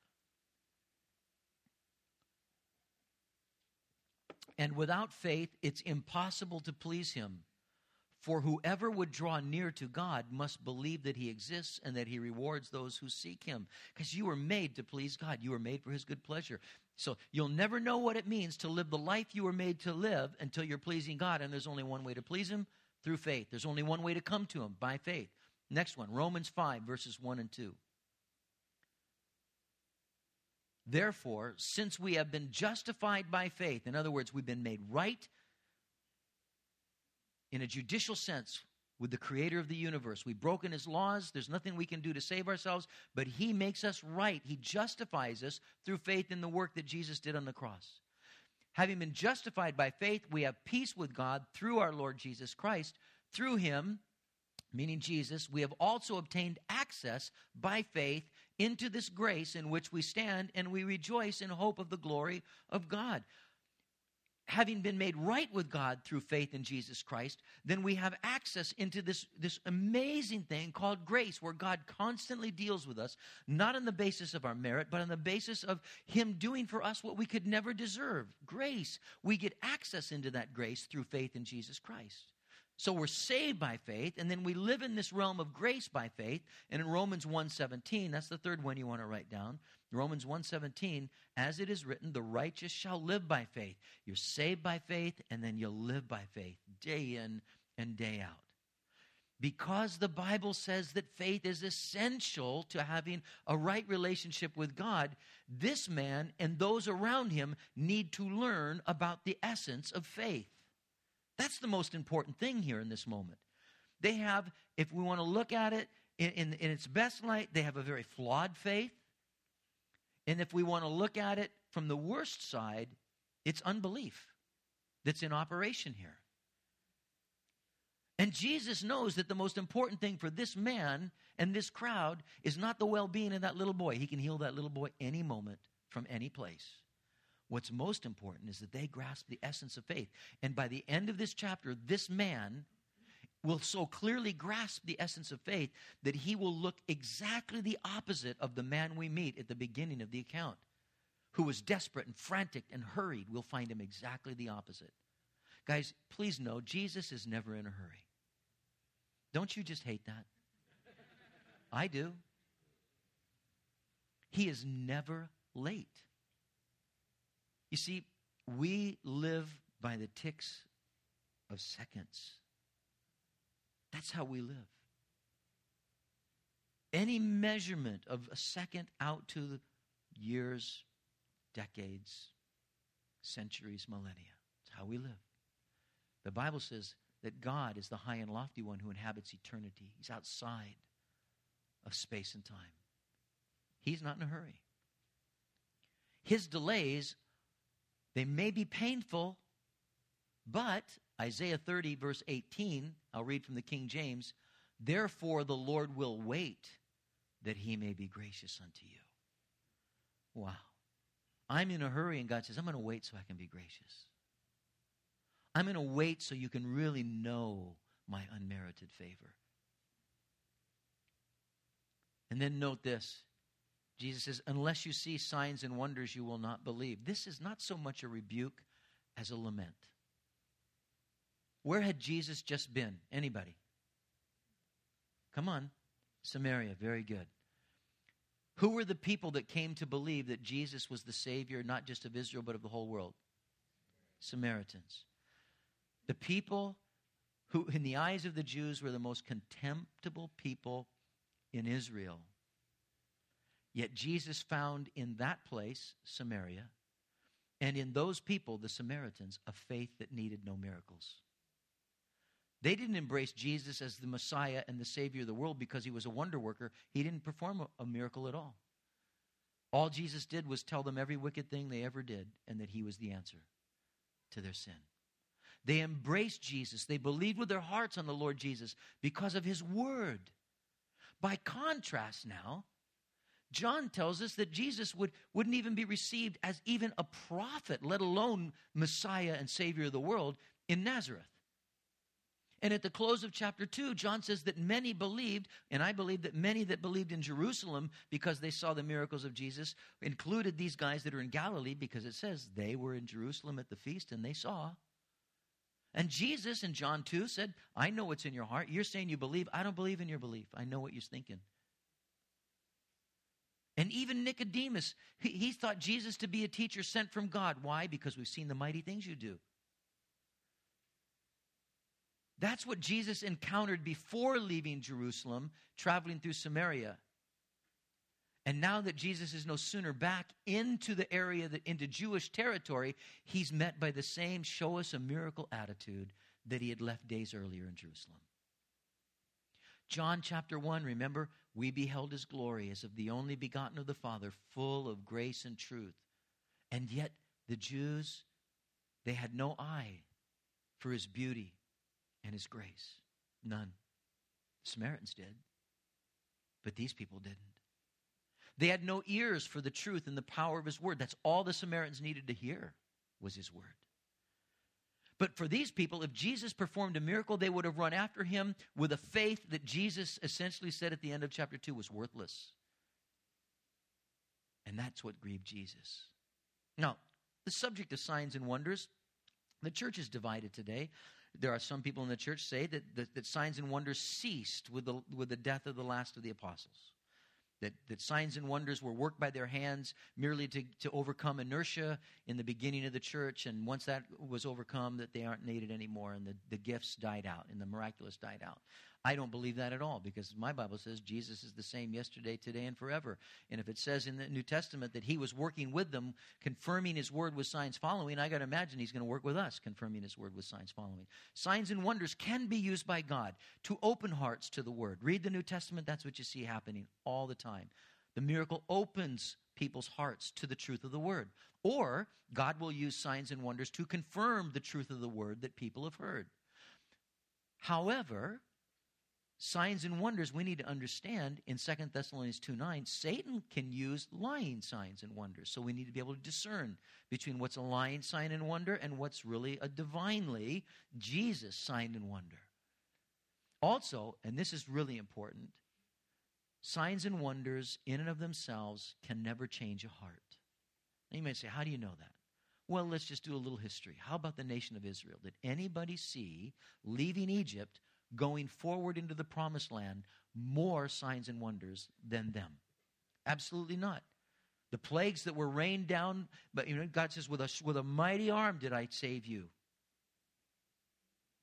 And without faith, it's impossible to please him. For whoever would draw near to God must believe that he exists and that he rewards those who seek him. Because you were made to please God. You were made for his good pleasure. So you'll never know what it means to live the life you were made to live until you're pleasing God. And there's only one way to please him, through faith. There's only one way to come to him, by faith. Next one, Romans five, verses one and two. Therefore, since we have been justified by faith, in other words, we've been made right in a judicial sense with the creator of the universe. We've broken his laws. There's nothing we can do to save ourselves, but he makes us right. He justifies us through faith in the work that Jesus did on the cross. Having been justified by faith, we have peace with God through our Lord Jesus Christ. Through him, meaning Jesus, we have also obtained access by faith into this grace in which we stand, and we rejoice in hope of the glory of God. Having been made right with God through faith in Jesus Christ, then we have access into this, this amazing thing called grace, where God constantly deals with us, not on the basis of our merit, but on the basis of him doing for us what we could never deserve. Grace. We get access into that grace through faith in Jesus Christ. So we're saved by faith, and then we live in this realm of grace by faith. And in Romans one seventeen, that's the third one you want to write down. Romans one seventeen, as it is written, the righteous shall live by faith. You're saved by faith, and then you'll live by faith day in and day out. Because the Bible says that faith is essential to having a right relationship with God, this man and those around him need to learn about the essence of faith. That's the most important thing here in this moment. They have, if we want to look at it in, in, in its best light, they have a very flawed faith. And if we want to look at it from the worst side, it's unbelief that's in operation here. And Jesus knows that the most important thing for this man and this crowd is not the well-being of that little boy. He can heal that little boy any moment from any place. What's most important is that they grasp the essence of faith. And by the end of this chapter, this man will so clearly grasp the essence of faith that he will look exactly the opposite of the man we meet at the beginning of the account, who was desperate and frantic and hurried. We'll find him exactly the opposite. Guys, please know, Jesus is never in a hurry. Don't you just hate that? I do. He is never late. You see, we live by the ticks of seconds. That's how we live. Any measurement of a second out to the years, decades, centuries, millennia. It's how we live. The Bible says that God is the high and lofty one who inhabits eternity. He's outside of space and time. He's not in a hurry. His delays, they may be painful, but Isaiah thirty, verse eighteen, I'll read from the King James, therefore the Lord will wait that he may be gracious unto you. Wow. I'm in a hurry, and God says, I'm going to wait so I can be gracious. I'm going to wait so you can really know my unmerited favor. And then note this. Jesus says, unless you see signs and wonders, you will not believe. This is not so much a rebuke as a lament. Where had Jesus just been? Anybody? Come on. Samaria. Very good. Who were the people that came to believe that Jesus was the Savior, not just of Israel, but of the whole world? Samaritans. The people who, in the eyes of the Jews, were the most contemptible people in Israel. Yet Jesus found in that place, Samaria, and in those people, the Samaritans, a faith that needed no miracles. They didn't embrace Jesus as the Messiah and the Savior of the world because he was a wonder worker. He didn't perform a, a miracle at all. All Jesus did was tell them every wicked thing they ever did and that he was the answer to their sin. They embraced Jesus. They believed with their hearts on the Lord Jesus because of his word. By contrast now, John tells us that Jesus would, wouldn't even be received as even a prophet, let alone Messiah and Savior of the world in Nazareth. And at the close of chapter two, John says that many believed, and I believe that many that believed in Jerusalem because they saw the miracles of Jesus included these guys that are in Galilee because it says they were in Jerusalem at the feast and they saw. And Jesus in John two said, I know what's in your heart. You're saying you believe. I don't believe in your belief. I know what you're thinking. And even Nicodemus, he, he thought Jesus to be a teacher sent from God. Why? Because we've seen the mighty things you do. That's what Jesus encountered before leaving Jerusalem, traveling through Samaria. And now that Jesus is no sooner back into the area, that into Jewish territory, he's met by the same show us a miracle attitude that he had left days earlier in Jerusalem. John chapter one, remember, we beheld his glory as of the only begotten of the Father, full of grace and truth. And yet the Jews, they had no eye for his beauty and his grace. None. The Samaritans did, but these people didn't. They had no ears for the truth and the power of his word. That's all the Samaritans needed to hear was his word. But for these people, if Jesus performed a miracle, they would have run after him with a faith that Jesus essentially said at the end of chapter two was worthless. And that's what grieved Jesus. Now, the subject of signs and wonders, the church is divided today. There are some people in the church say that, that, that signs and wonders ceased with the, with the death of the last of the apostles. That, that signs and wonders were worked by their hands merely to, to overcome inertia in the beginning of the church. And once that was overcome, that they aren't needed anymore. And the, the gifts died out and the miraculous died out. I don't believe that at all, because my Bible says Jesus is the same yesterday, today, and forever. And if it says in the New Testament that he was working with them, confirming his word with signs following, I got to imagine he's going to work with us, confirming his word with signs following. Signs and wonders can be used by God to open hearts to the word. Read the New Testament, that's what you see happening all the time. The miracle opens people's hearts to the truth of the word. Or God will use signs and wonders to confirm the truth of the word that people have heard. However, signs and wonders, we need to understand in Second Thessalonians two nine, Satan can use lying signs and wonders. So we need to be able to discern between what's a lying sign and wonder and what's really a divinely Jesus sign and wonder. Also, and this is really important, signs and wonders in and of themselves can never change a heart. Now you might say, how do you know that? Well, let's just do a little history. How about the nation of Israel? Did anybody see, leaving Egypt, going forward into the promised land, more signs and wonders than them? Absolutely not. The plagues that were rained down, but you know, God says, with a, with a mighty arm did I save you.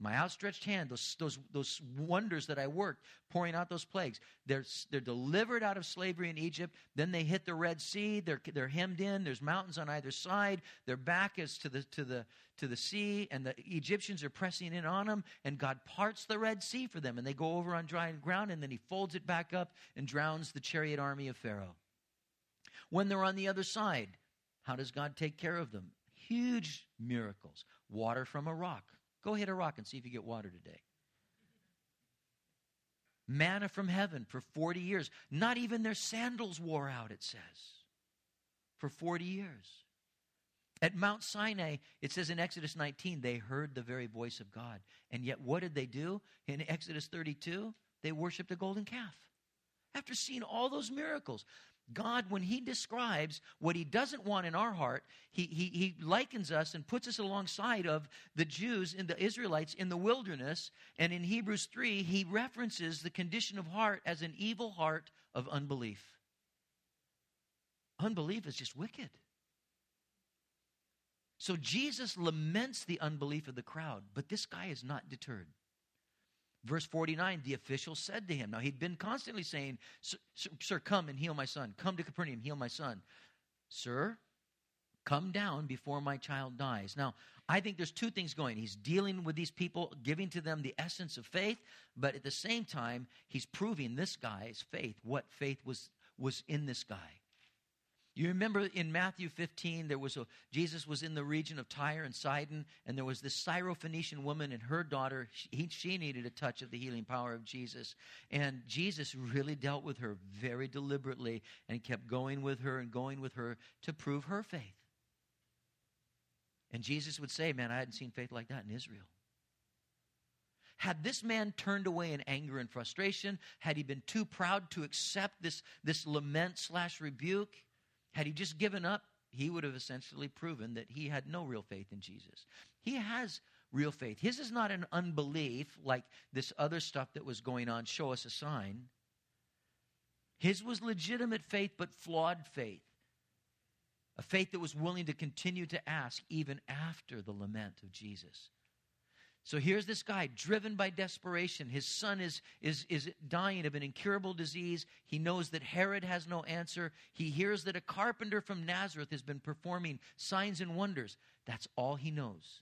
My outstretched hand, those, those, those wonders that I worked, pouring out those plagues. They're, they're delivered out of slavery in Egypt. Then they hit the Red Sea. They're, they're hemmed in. There's mountains on either side. Their back is to the, to, the, to the sea, and the Egyptians are pressing in on them, and God parts the Red Sea for them, and they go over on dry ground, and then he folds it back up and drowns the chariot army of Pharaoh. When they're on the other side, how does God take care of them? Huge miracles. Water from a rock. Go hit a rock and see if you get water today. Manna from heaven for forty years. Not even their sandals wore out, it says. For forty years. At Mount Sinai, it says in Exodus nineteen, they heard the very voice of God. And yet what did they do? In Exodus thirty-two, they worshiped a golden calf. After seeing all those miracles. God, when he describes what he doesn't want in our heart, he, he, he likens us and puts us alongside of the Jews and the Israelites in the wilderness. And in Hebrews three, he references the condition of heart as an evil heart of unbelief. Unbelief is just wicked. So Jesus laments the unbelief of the crowd, but this guy is not deterred. Verse forty-nine, the official said to him. Now, he'd been constantly saying, sir, sir, come and heal my son. Come to Capernaum, heal my son. Sir, come down before my child dies. Now, I think there's two things going. He's dealing with these people, giving to them the essence of faith, but at the same time, he's proving this guy's faith, what faith was, was in this guy. You remember in Matthew fifteen, there was a, Jesus was in the region of Tyre and Sidon, and there was this Syrophoenician woman and her daughter. She, she needed a touch of the healing power of Jesus. And Jesus really dealt with her very deliberately and kept going with her and going with her to prove her faith. And Jesus would say, man, I hadn't seen faith like that in Israel. Had this man turned away in anger and frustration, had he been too proud to accept this, this lament slash rebuke, had he just given up, he would have essentially proven that he had no real faith in Jesus. He has real faith. His is not an unbelief like this other stuff that was going on, show us a sign. His was legitimate faith, but flawed faith. A faith that was willing to continue to ask even after the lament of Jesus. So here's this guy driven by desperation. His son is, is, is dying of an incurable disease. He knows that Herod has no answer. He hears that a carpenter from Nazareth has been performing signs and wonders. That's all he knows.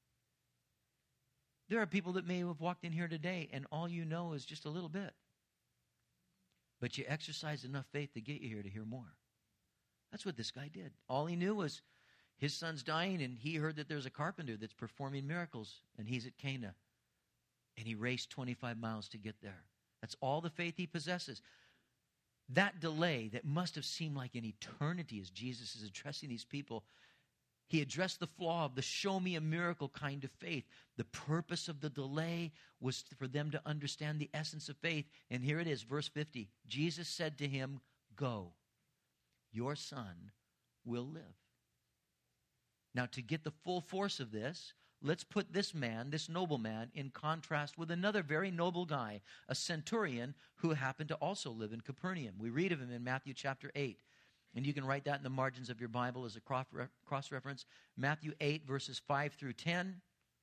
There are people that may have walked in here today and all you know is just a little bit. But you exercised enough faith to get you here to hear more. That's what this guy did. All he knew was his son's dying, and he heard that there's a carpenter that's performing miracles, and he's at Cana. And he raced twenty-five miles to get there. That's all the faith he possesses. That delay that must have seemed like an eternity as Jesus is addressing these people, he addressed the flaw of the show me a miracle kind of faith. The purpose of the delay was for them to understand the essence of faith. And here it is, verse fifty. Jesus said to him, go, your son will live. Now, to get the full force of this, let's put this man, this nobleman, in contrast with another very noble guy, a centurion who happened to also live in Capernaum. We read of him in Matthew chapter eight. And you can write that in the margins of your Bible as a cross-reference. Matthew eight, verses five through ten.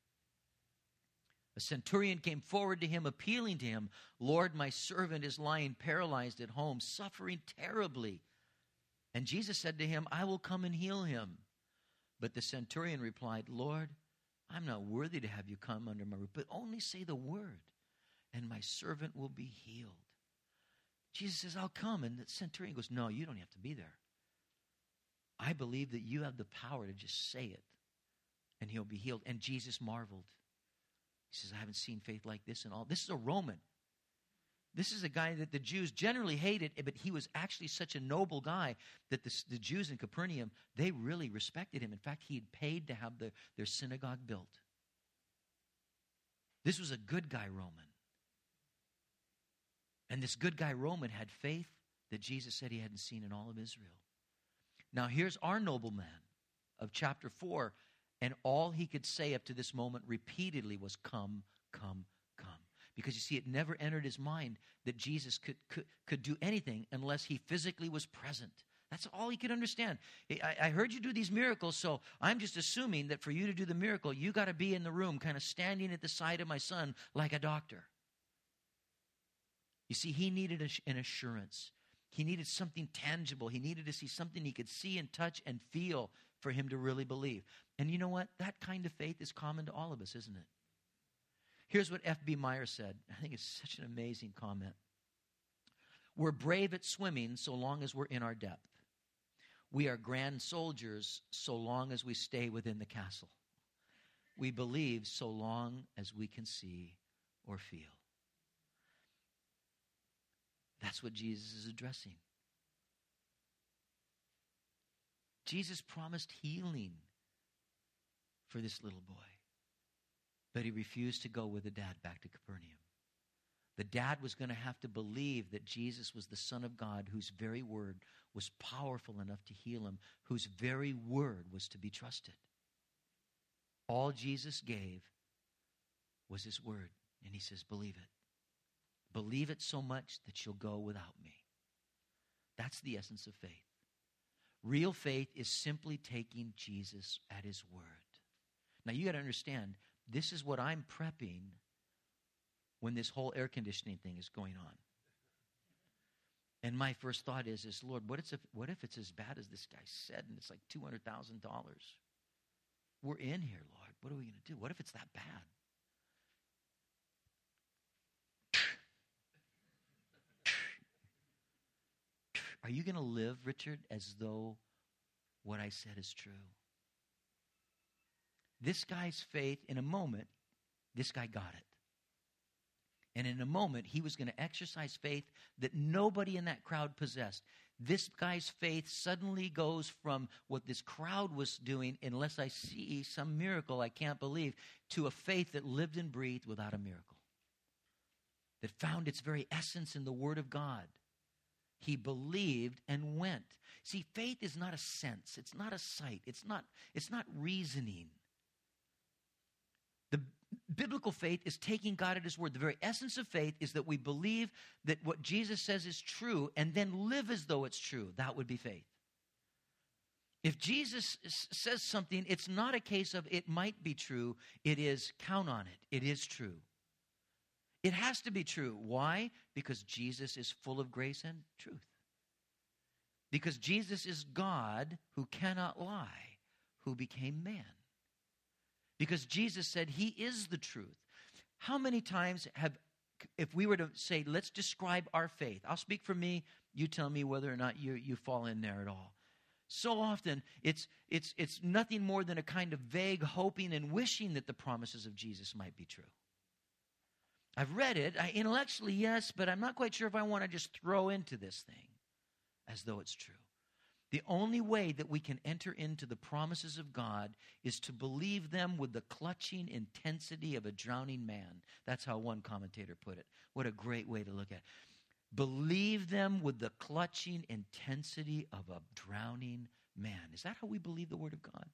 A centurion came forward to him, appealing to him, Lord, my servant is lying paralyzed at home, suffering terribly. And Jesus said to him, I will come and heal him. But the centurion replied, Lord, I'm not worthy to have you come under my roof, but only say the word, and my servant will be healed. Jesus says, I'll come. And the centurion goes, no, you don't have to be there. I believe that you have the power to just say it, and he'll be healed. And Jesus marveled. He says, I haven't seen faith like this in all. This is a Roman. This is a guy that the Jews generally hated, but he was actually such a noble guy that the, the Jews in Capernaum, they really respected him. In fact, he had paid to have the, their synagogue built. This was a good guy Roman. And this good guy Roman had faith that Jesus said he hadn't seen in all of Israel. Now here's our nobleman of chapter four, and all he could say up to this moment repeatedly was, come, come, come. Because you see, it never entered his mind that Jesus could, could, could do anything unless he physically was present. That's all he could understand. I, I heard you do these miracles, so I'm just assuming that for you to do the miracle, you got to be in the room, kind of standing at the side of my son like a doctor. You see, he needed an assurance. He needed something tangible. He needed to see something he could see and touch and feel for him to really believe. And you know what? That kind of faith is common to all of us, isn't it? Here's what F B Meyer said. I think it's such an amazing comment. We're brave at swimming so long as we're in our depth. We are grand soldiers so long as we stay within the castle. We believe so long as we can see or feel. That's what Jesus is addressing. Jesus promised healing for this little boy, but he refused to go with the dad back to Capernaum. The dad was going to have to believe that Jesus was the Son of God, whose very word was powerful enough to heal him, whose very word was to be trusted. All Jesus gave was his word, and he says, believe it. Believe it so much that you'll go without me. That's the essence of faith. Real faith is simply taking Jesus at his word. Now, you got to understand, this is what I'm prepping when this whole air conditioning thing is going on. And my first thought is, is Lord, what if, what if it's as bad as this guy said, and it's like two hundred thousand dollars? We're in here, Lord. What are we going to do? What if it's that bad? Are you going to live, Richard, as though what I said is true? This guy's faith, in a moment, this guy got it. And in a moment, he was going to exercise faith that nobody in that crowd possessed. This guy's faith suddenly goes from what this crowd was doing, unless I see some miracle I can't believe, to a faith that lived and breathed without a miracle, that found its very essence in the Word of God. He believed and went. See, faith is not a sense. It's not a sight. It's not, it's not reasoning. The biblical faith is taking God at his word. The very essence of faith is that we believe that what Jesus says is true and then live as though it's true. That would be faith. If Jesus says something, it's not a case of it might be true. It is count on it. It is true. It has to be true. Why? Because Jesus is full of grace and truth. Because Jesus is God who cannot lie, who became man. Because Jesus said he is the truth. How many times have, if we were to say, let's describe our faith. I'll speak for me. You tell me whether or not you, you fall in there at all. So often, it's, it's, it's nothing more than a kind of vague hoping and wishing that the promises of Jesus might be true. I've read it, I, intellectually, yes, but I'm not quite sure if I want to just throw into this thing as though it's true. The only way that we can enter into the promises of God is to believe them with the clutching intensity of a drowning man. That's how one commentator put it. What a great way to look at it. Believe them with the clutching intensity of a drowning man. Is that how we believe the Word of God?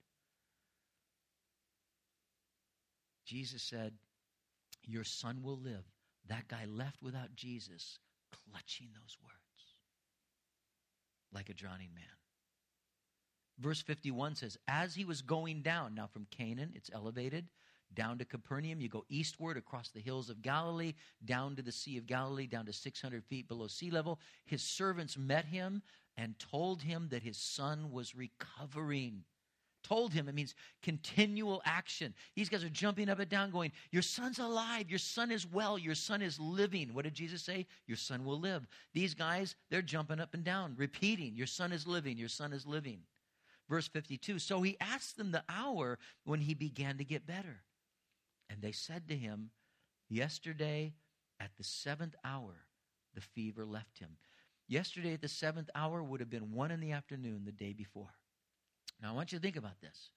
Jesus said, your son will live. That guy left without Jesus, clutching those words like a drowning man. Verse fifty-one says, as he was going down, now from Canaan, it's elevated, down to Capernaum, you go eastward across the hills of Galilee, down to the Sea of Galilee, down to six hundred feet below sea level. His servants met him and told him that his son was recovering. Told him, it means continual action. These guys are jumping up and down going, your son's alive, your son is well, your son is living. What did Jesus say? Your son will live. These guys, they're jumping up and down, repeating, your son is living, your son is living. Verse fifty-two, so he asked them the hour when he began to get better. And they said to him, yesterday at the seventh hour, the fever left him. Yesterday at the seventh hour would have been one in the afternoon the day before. Now, I want you to think about this.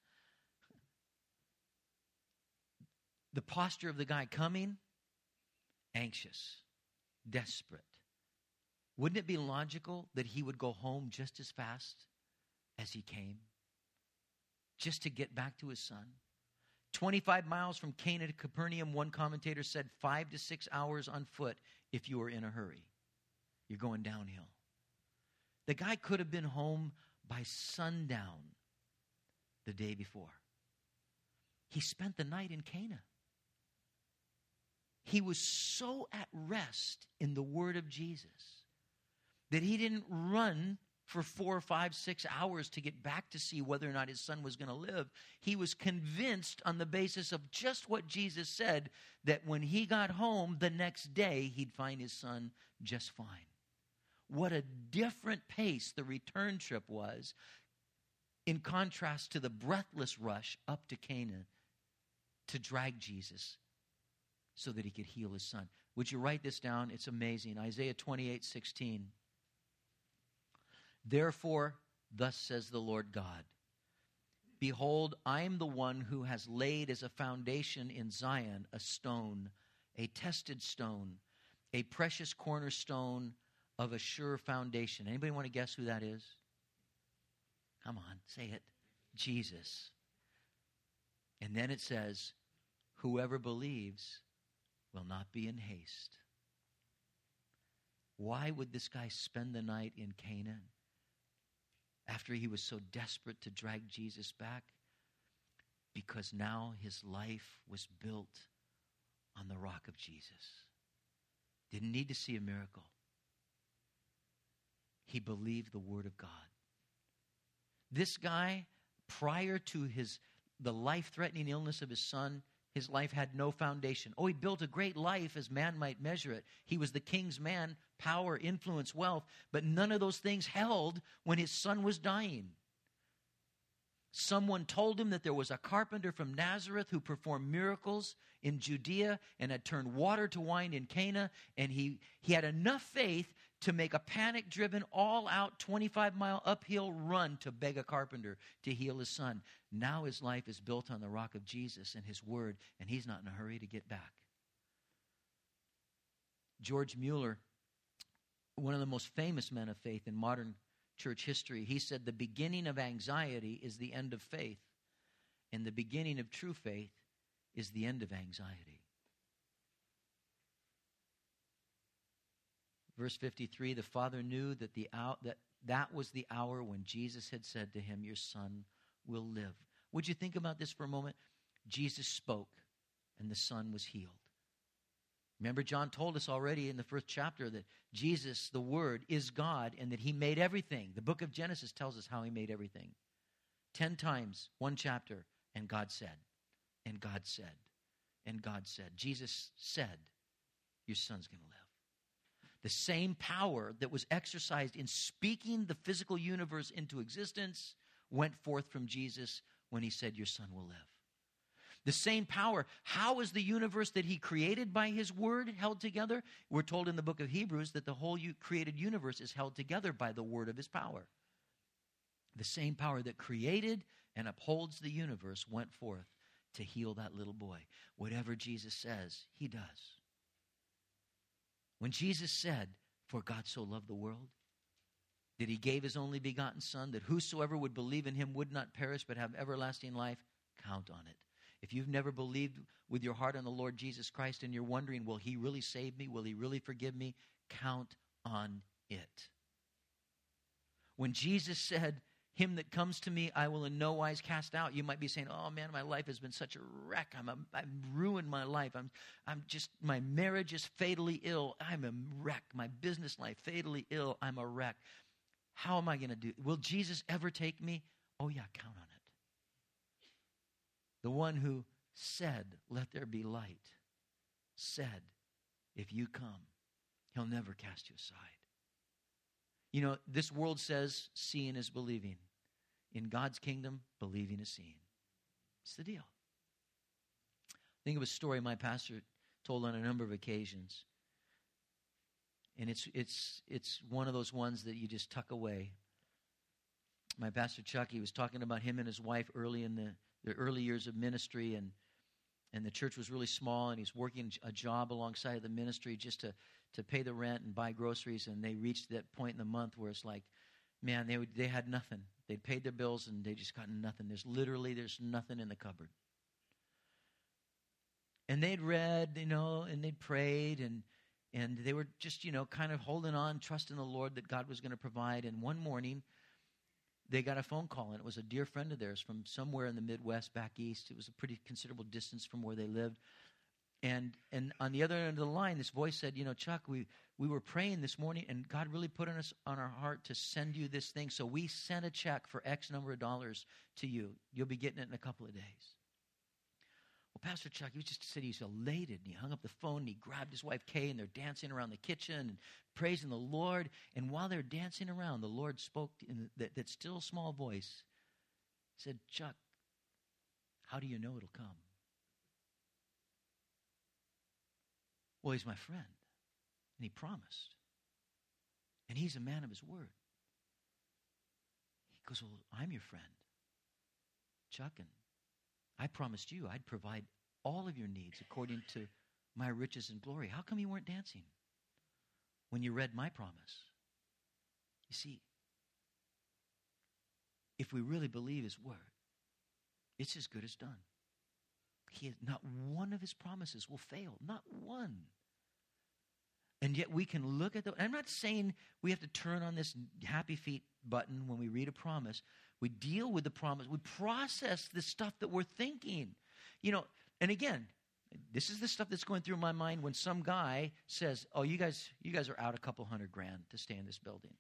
The posture of the guy coming, anxious, desperate. Wouldn't it be logical that he would go home just as fast as he came? Just to get back to his son? twenty-five miles from Cana to Capernaum, one commentator said five to six hours on foot if you were in a hurry. You're going downhill. The guy could have been home by sundown the day before. He spent the night in Cana. He was so at rest in the word of Jesus that he didn't run for four or five, six hours to get back to see whether or not his son was going to live. He was convinced on the basis of just what Jesus said that when he got home the next day, he'd find his son just fine. What a different pace the return trip was in contrast to the breathless rush up to Cana to drag Jesus so that he could heal his son. Would you write this down? It's amazing. Isaiah twenty-eight sixteen. Therefore, thus says the Lord God, behold, I am the one who has laid as a foundation in Zion a stone, a tested stone, a precious cornerstone of a sure foundation. Anybody want to guess who that is? Come on, say it. Jesus. And then it says, whoever believes will not be in haste. Why would this guy spend the night in Canaan after he was so desperate to drag Jesus back? Because now his life was built on the rock of Jesus. Didn't need to see a miracle. He believed the word of God. This guy, prior to his the life-threatening illness of his son, his life had no foundation. Oh, he built a great life as man might measure it. He was the king's man, power, influence, wealth, but none of those things held when his son was dying. Someone told him that there was a carpenter from Nazareth who performed miracles in Judea and had turned water to wine in Cana, and he, he had enough faith to make a panic-driven, all-out twenty-five mile uphill run to beg a carpenter to heal his son. Now his life is built on the rock of Jesus and his word, and he's not in a hurry to get back. George Mueller, one of the most famous men of faith in modern church history, he said, the beginning of anxiety is the end of faith, and the beginning of true faith is the end of anxiety. Verse fifty-three, the father knew that the hour, that that was the hour when Jesus had said to him, your son will live. Would you think about this for a moment? Jesus spoke, and the son was healed. Remember, John told us already in the first chapter that Jesus, the Word, is God and that He made everything. The book of Genesis tells us how He made everything. Ten times, one chapter, and God said, and God said, and God said. Jesus said, your son's going to live. The same power that was exercised in speaking the physical universe into existence went forth from Jesus when He said, your son will live. The same power. How is the universe that He created by His word held together? We're told in the book of Hebrews that the whole created universe is held together by the word of His power. The same power that created and upholds the universe went forth to heal that little boy. Whatever Jesus says, He does. When Jesus said, for God so loved the world, that He gave His only begotten Son, that whosoever would believe in Him would not perish but have everlasting life, count on it. If you've never believed with your heart on the Lord Jesus Christ and you're wondering, will He really save me? Will He really forgive me? Count on it. When Jesus said, him that comes to me, I will in no wise cast out. You might be saying, oh man, my life has been such a wreck. I'm a, I've ruined my life. I'm, I'm just, my marriage is fatally ill. I'm a wreck. My business life, fatally ill. I'm a wreck. How am I going to do? Will Jesus ever take me? Oh yeah, count on it. The one who said, let there be light, said, if you come, He'll never cast you aside. You know, this world says seeing is believing. In God's kingdom, believing is seeing. It's the deal. Think of a story my pastor told on a number of occasions. And it's it's it's one of those ones that you just tuck away. My pastor Chuck, he was talking about him and his wife early in the, the early years of ministry, and and the church was really small, and he's working a job alongside of the ministry just to, to pay the rent and buy groceries, and they reached that point in the month where it's like, man, they would, they had nothing. They'd paid their bills, and they just got nothing. There's literally, there's nothing in the cupboard. And they'd read, you know, and they'd prayed, and And they were just, you know, kind of holding on, trusting the Lord that God was going to provide. And one morning, they got a phone call, and it was a dear friend of theirs from somewhere in the Midwest back east. It was a pretty considerable distance from where they lived. And and on the other end of the line, this voice said, you know, Chuck, we, we were praying this morning, and God really put on us on our heart to send you this thing. So we sent a check for X number of dollars to you. You'll be getting it in a couple of days. Well, Pastor Chuck, he was just said he's elated, and he hung up the phone, and he grabbed his wife Kay, and they're dancing around the kitchen and praising the Lord. And while they're dancing around, the Lord spoke in that, that still small voice. He said, Chuck, how do you know it'll come? Well, he's my friend, and he promised. And he's a man of his word. He goes, well, I'm your friend, Chuck, and I promised you I'd provide all of your needs according to my riches and glory. How come you weren't dancing when you read my promise? You see, if we really believe his word, it's as good as done. He has, not one of his promises will fail. Not one. And yet we can look at the... I'm not saying we have to turn on this happy feet button when we read a promise. We deal with the promise. We process the stuff that we're thinking. You know, and again, this is the stuff that's going through my mind when some guy says, oh, you guys, you guys are out a couple hundred grand to stay in this building.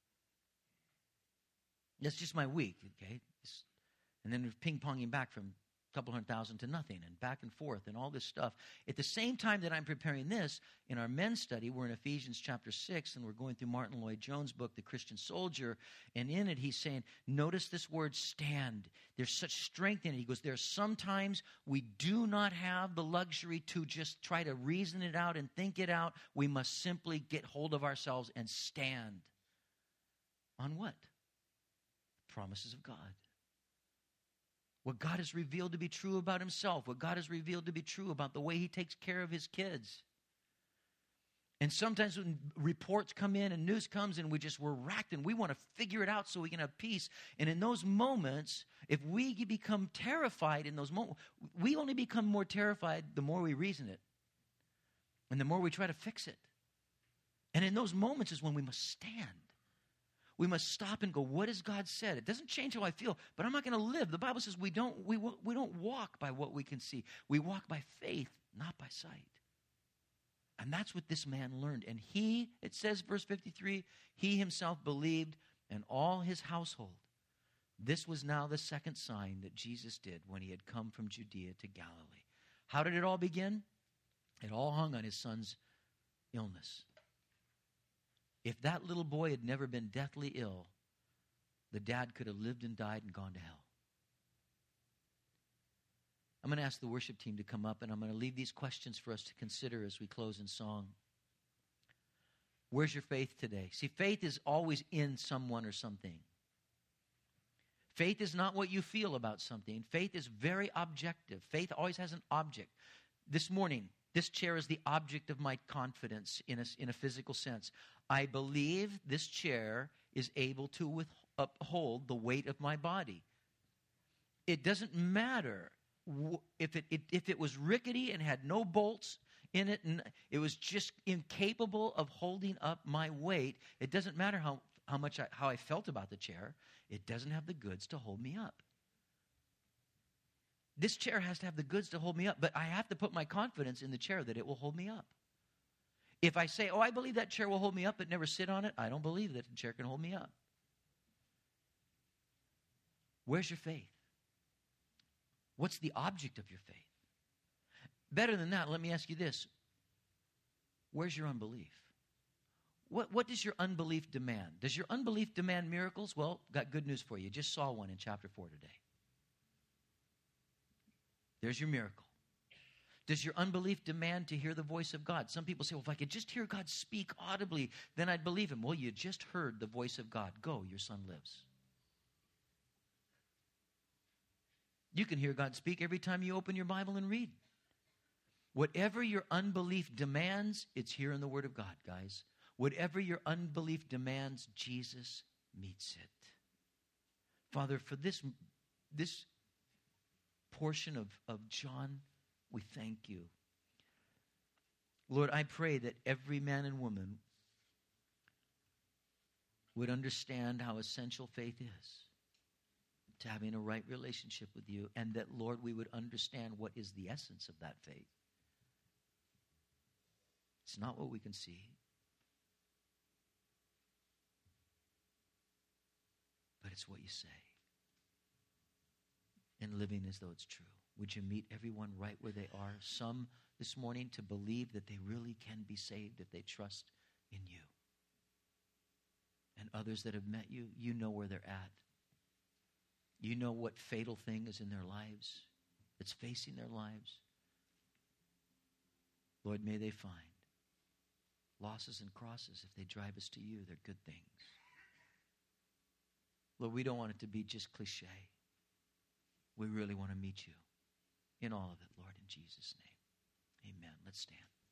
That's just my week, okay? And then ping-ponging back from a couple hundred thousand to nothing and back and forth and all this stuff. At the same time that I'm preparing this, in our men's study, we're in Ephesians chapter six, and we're going through Martin Lloyd-Jones' book, The Christian Soldier, and in it he's saying, notice this word stand. There's such strength in it. He goes, there's sometimes we do not have the luxury to just try to reason it out and think it out. We must simply get hold of ourselves and stand. On what? Promises of God. What God has revealed to be true about himself. What God has revealed to be true about the way he takes care of his kids. And sometimes when reports come in and news comes and we just, we're racked and we want to figure it out so we can have peace. And in those moments, if we become terrified in those moments, we only become more terrified the more we reason it. And the more we try to fix it. And in those moments is when we must stand. We must stop and go, what has God said? It doesn't change how I feel, but I'm not going to live. The Bible says we don't, we, we don't walk by what we can see. We walk by faith, not by sight. And that's what this man learned. And he, it says, verse fifty-three, he himself believed and all his household. This was now the second sign that Jesus did when he had come from Judea to Galilee. How did it all begin? It all hung on his son's illness. If that little boy had never been deathly ill, the dad could have lived and died and gone to hell. I'm going to ask the worship team to come up, and I'm going to leave these questions for us to consider as we close in song. Where's your faith today? See, faith is always in someone or something. Faith is not what you feel about something. Faith is very objective. Faith always has an object. This morning, this chair is the object of my confidence in a, in a physical sense. I believe this chair is able to with, uphold the weight of my body. It doesn't matter if it, it if it was rickety and had no bolts in it and it was just incapable of holding up my weight. It doesn't matter how, how much I, how I felt about the chair. It doesn't have the goods to hold me up. This chair has to have the goods to hold me up, but I have to put my confidence in the chair that it will hold me up. If I say, oh, I believe that chair will hold me up, but never sit on it, I don't believe that the chair can hold me up. Where's your faith? What's the object of your faith? Better than that, let me ask you this. Where's your unbelief? What, what does your unbelief demand? Does your unbelief demand miracles? Well, got good news for you. You just saw one in chapter four today. There's your miracle. Does your unbelief demand to hear the voice of God? Some people say, well, if I could just hear God speak audibly, then I'd believe him. Well, you just heard the voice of God. Go, your son lives. You can hear God speak every time you open your Bible and read. Whatever your unbelief demands, it's here in the Word of God, guys. Whatever your unbelief demands, Jesus meets it. Father, for this, this portion of, of John, we thank you. Lord, I pray that every man and woman would understand how essential faith is to having a right relationship with you, and that, Lord, we would understand what is the essence of that faith. It's not what we can see, but it's what you say. And living as though it's true. Would you meet everyone right where they are? Some this morning to believe that they really can be saved if they trust in you. And others that have met you, you know where they're at. You know what fatal thing is in their lives, that's facing their lives. Lord, may they find losses and crosses. If they drive us to you, they're good things. Lord, we don't want it to be just cliche. We really want to meet you in all of it, Lord, in Jesus' name. Amen. Let's stand.